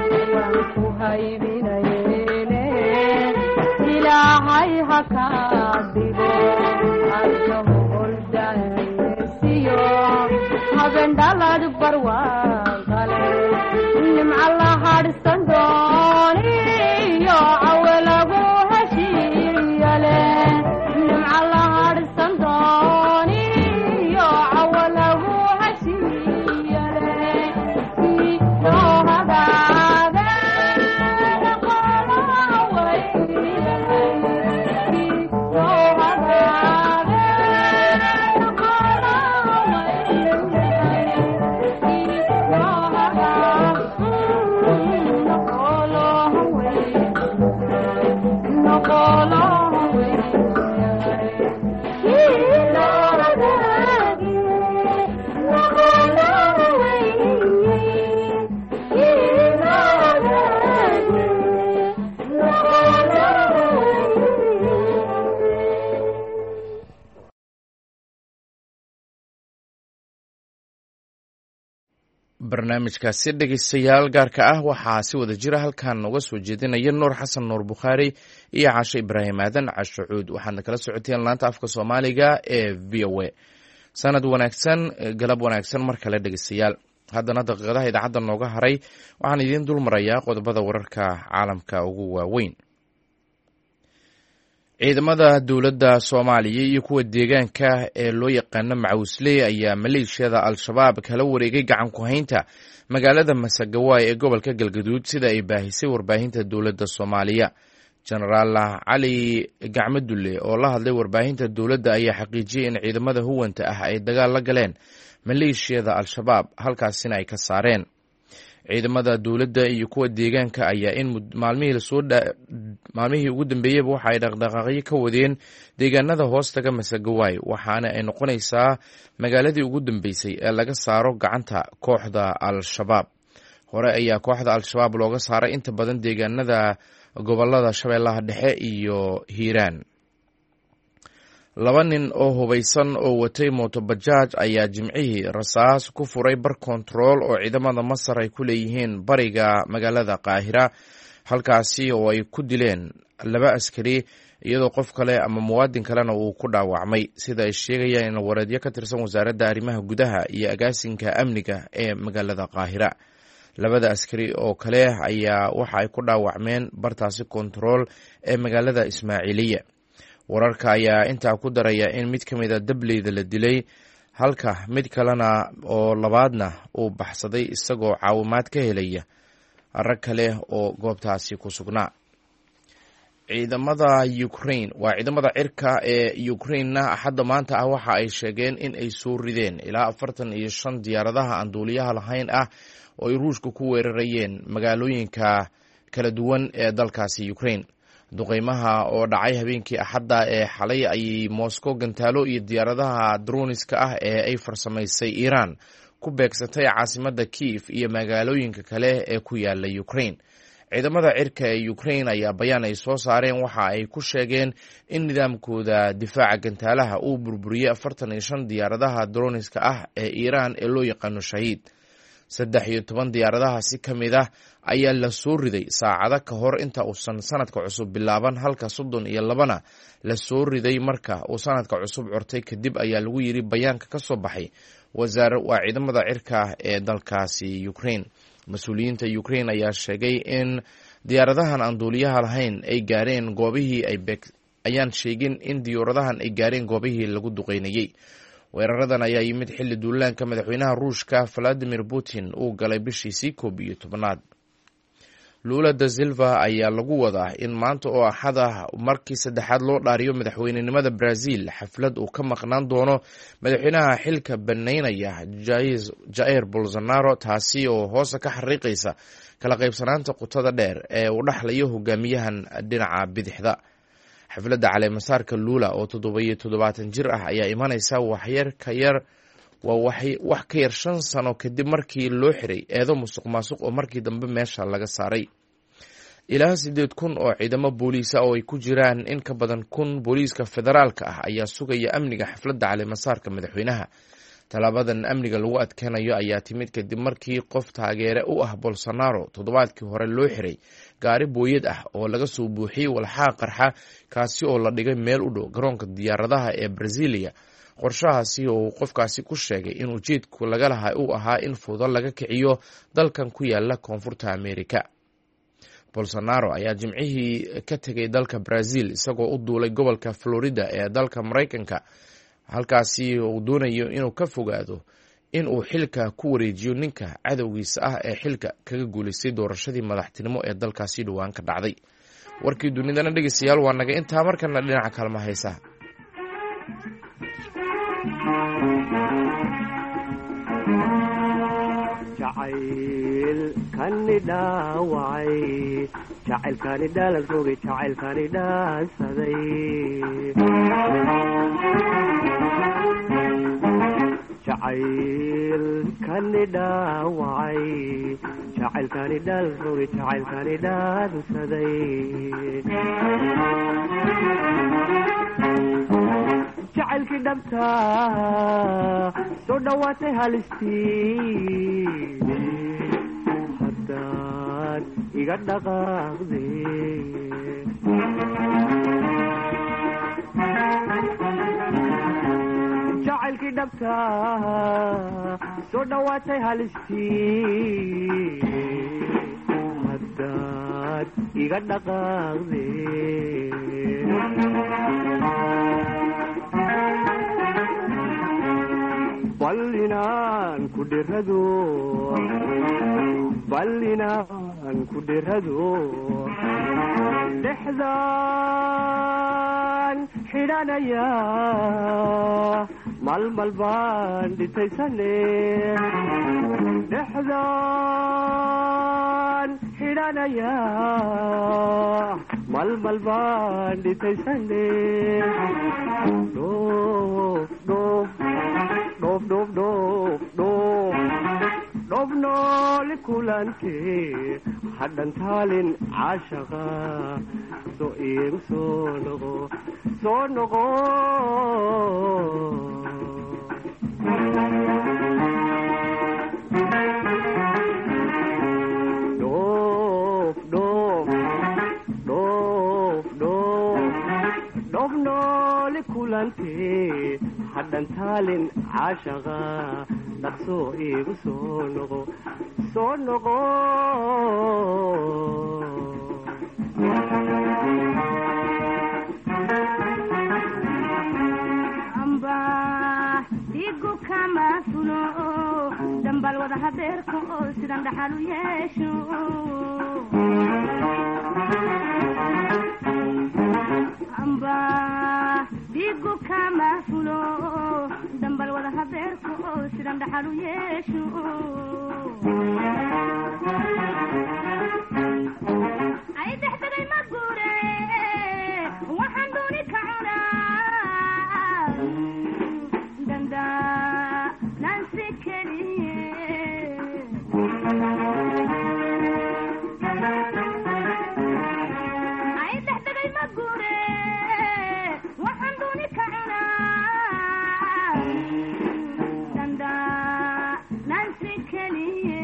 ilaahay ha ka dhigo arjahu oldaysiyo haben dhalad barwaaqale nimca la hadhsan dooniyo cawalagu heshiiyale barnaamijkaasi dhegaystayaal gaarka ah waxaa si wada jira halkan uga soo jeedinaya nuur xasan nuur bukhaari iyo caashe ibraahim aadan cashucuud waxaadna kala socoteen laanta afka soomaaliga ee v o a sanad wanaagsan galab wanaagsan mar kale dhegaystayaal haddana daqiiqadaha idaacadda nooga haray waxaan idiin dul marayaa qodobada wararka caalamka ugu waaweyn. ciidamada dowladda soomaaliya iyo kuwa deegaanka ee loo yaqaano macawisley ayaa maleeshiyada al-shabaab kala wareegay gacan ku haynta magaalada masagawaay ee gobolka galgaduud sida ay baahisay warbaahinta dowladda soomaaliya. jenaraal cali gacmadulle oo la hadlay warbaahinta dowladda ayaa xaqiijiyey in ciidamada huwanta ah ay dagaal la galeen maleeshiyada al-shabaab halkaasina ay ka saareen. ciidamada dowladda iyo kuwa deegaanka ayaa in maalmihii ugu dambeeyeyba waxa ay dhaqdhaqaaqyo ka wadeen deegaanada hoostaga masagawaay waxaana ay noqonaysaa magaaladii ugu dambeysay ee laga saaro gacanta kooxda al-shabaab. hore ayaa kooxda al-shabaab looga saaray inta badan deegaanada gobolada shabeellaha dhexe iyo hiiraan. 2 nin oo hubaysan oo watay mootobajaaj ayaa jimcihii rasaas ku furay bar kontarool oo ciidamada masar ay ku leeyihiin bariga magaalada qaahira halkaasi oo ay ku dileen 2 askari iyadoo qof kale ama muwaadin kalena uu ku dhaawacmay sida ay sheegayaan wareedyo ka tirsan wasaaradda arrimaha gudaha iyo agaasinka amniga ee magaalada qaahira. 2 askari oo kale ayaa waxa ay ku dhaawacmeen bartaasi kontarool ee magaalada ismaaciiliya. wararka ayaa intaa ku daraya in mid ka mid a dableyda la dilay halka mid kalena oo labaadna uu baxsaday isagoo caawimaad ka helaya rag kale oo goobtaasi ku sugnaa. ciidamada Ukraine waa ciidamada cirka ee Ukraine hadda maanta ah waxa ay sheegeen in ay soo rideen ilaa 45 diyaaradaha aan duuliyaha lahayn ah oo ay Ruushku ku weerarayeen magaalooyinka kala duwan ee dalkaasi Ukraine. duqeymaha oo dhacay habeenkii axadda ee xalay ayay Moscow gantaalo iyo diyaaradaha droniska ah ee ay farsamaysay Iran ku beegsatay caasimadda Kiev iyo magaalooyinka kale ee ku yaala Ukraine. ciidamada cirka ee Ukraine ayaa bayaan ay soo saareen waxa ay ku sheegeen in nidaamkooda difaaca gantaalaha uu burburiyey 45 diyaaradaha droniska ah ee Iran ee loo yaqaano Shahiid. 13 diyaaradahaasi ka mid ah ayaa la soo riday saacado ka hor inta uusan sanadka cusub bilaaban halka 32na la soo riday marka uu sanadka cusub curtay kadib ayaa lagu yiri bayaanka ka soo baxay waa ciidamada cirka ee dalkaasi Ukraine. mas-uuliyiinta Ukraine ayaa sheegay in diyaaradahan aan duuliyaha lahayn ay gaareen goobihii ayaan sheegin in diyaaradahan ay gaareen goobihii lagu duqeynayay. weeraradan ayaa yimid xilli duulaanka madaxweynaha Ruushka Vladimir Putin uu galay bishiisii 11aad. Lula da Silva ayaa lagu wadaa in maanta oo axada markii saddexaad loo dhaariyo madaxweynenimada Brazil xaflad uu ka maqnaan doono madaxweynaha xilka banaynaya Jair Bolsonaro taasi oo hoos ka xariiqaysa kala qaybsanaanta qotada dheer ee uu dhaxlayo hogaamiyahan dhinaca bidixda. xafladda caleemasaarka Lula oo 77 jir ah ayaa imanaysa wax ka yar 5 sano kadib markii loo xiray eedo musuqmaasuq oo markii dambe meesha laga saaray. ilaa 8,000 oo ciidamo booliis ah oo ay ku jiraan in ka badan 1,000 booliiska federaalka ah ayaa sugaya amniga xafladda caleemasaarka madaxweynaha. talaabadan amniga lagu adkeenayo ayaa timid kadib markii qof taageere u ah Bolsonaro toddobaadkii hore loo xiray gaari booyad ah oo laga soo buuxiyey walxaha qarxa kaasi oo la dhigay meel u dhow garoonka diyaaradaha ee Brasilia. qorshahaasi oo qofkaasi ku sheegay in ujeedku laga lahaa uu ahaa in fowdo laga kiciyo dalkan ku yaala koonfurta Ameerika. Bolsonaro ayaa jimcihii ka tegay dalka Brazil isagoo u duulay gobolka Florida ee dalka Mareykanka halkaasi uu doonayo inuu ka fogaado in uu xilka ku wareejiyo ninka cadowgiisa ah ee xilka kaga guuleystay doorashadii madaxtinimo ee dalkaasi dhawaan ka dhacday. warkii dunidana dhegeystayaal waa naga intaa markana dhinaca kalma haysa. jacaylkani dhaawacay jacaylkani dhalan rogay jacaylkani dhaansaday jacaylkani dhaawacay jacaylkani dhalan rogay jacaylkani dhaansaday jacaylkii dhabtaa soo dhowaatay halistii haddaad iga dhaqaaqde jacaylkii dhabtaa soo dhowaatay halistii haddaad iga dhaqaaqde bal inaan ku dhirado dhexdaan xidhanaya malmal baan dhitaysane dhexdaan xidhanaya malmal baan dhitaysane dhoob nooli kulantee hadhan taalin caashaqa soo iigu soo noqo dhoob nooli kulantee hadhan taalin caashaqa dhaqsoo iigu soo noqo amba dhigu kama fulo dambal wada habeerka oo sidan dhaxal u yeesho amba dhigu kama fulo dambal wada habeerka oo sidan dhaxal u yeesho ay dhexdagay ma guure waxaan dooni ka cunaa danda nansi keliye ay dhexdagay ma guure waxaan dooni ka cunaa danda nansi keliye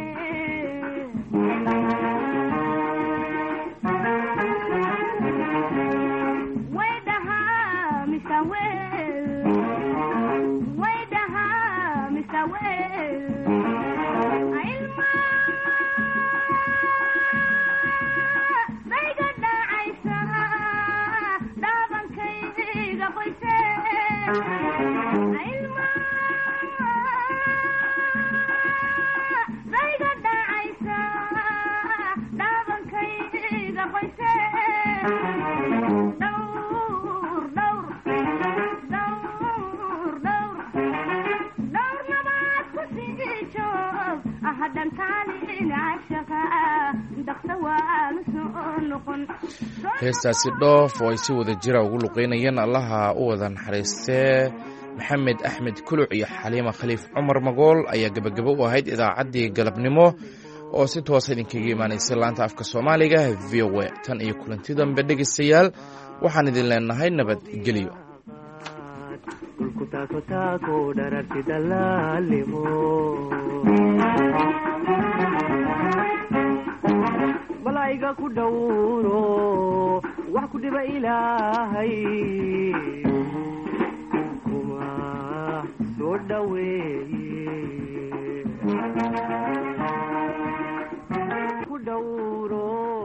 heestaasi dhoof oo ay si wada jira ugu luqeynayeen allaha u wada naxariistee maxamed axmed kuluc iyo xaliima khaliif cumar magool ayaa gebagabo u ahayd idaacaddii galabnimo oo si toosa idinkaga imaanaysay laanta afka soomaaliga v o a tan iyo kulanti dambe dhegaystayaal waxaan idin leenahay nabadgelyo malaa'iga ku dhowro wax ku dhiba ilaahay kuma soo dhaweeye ku dhowro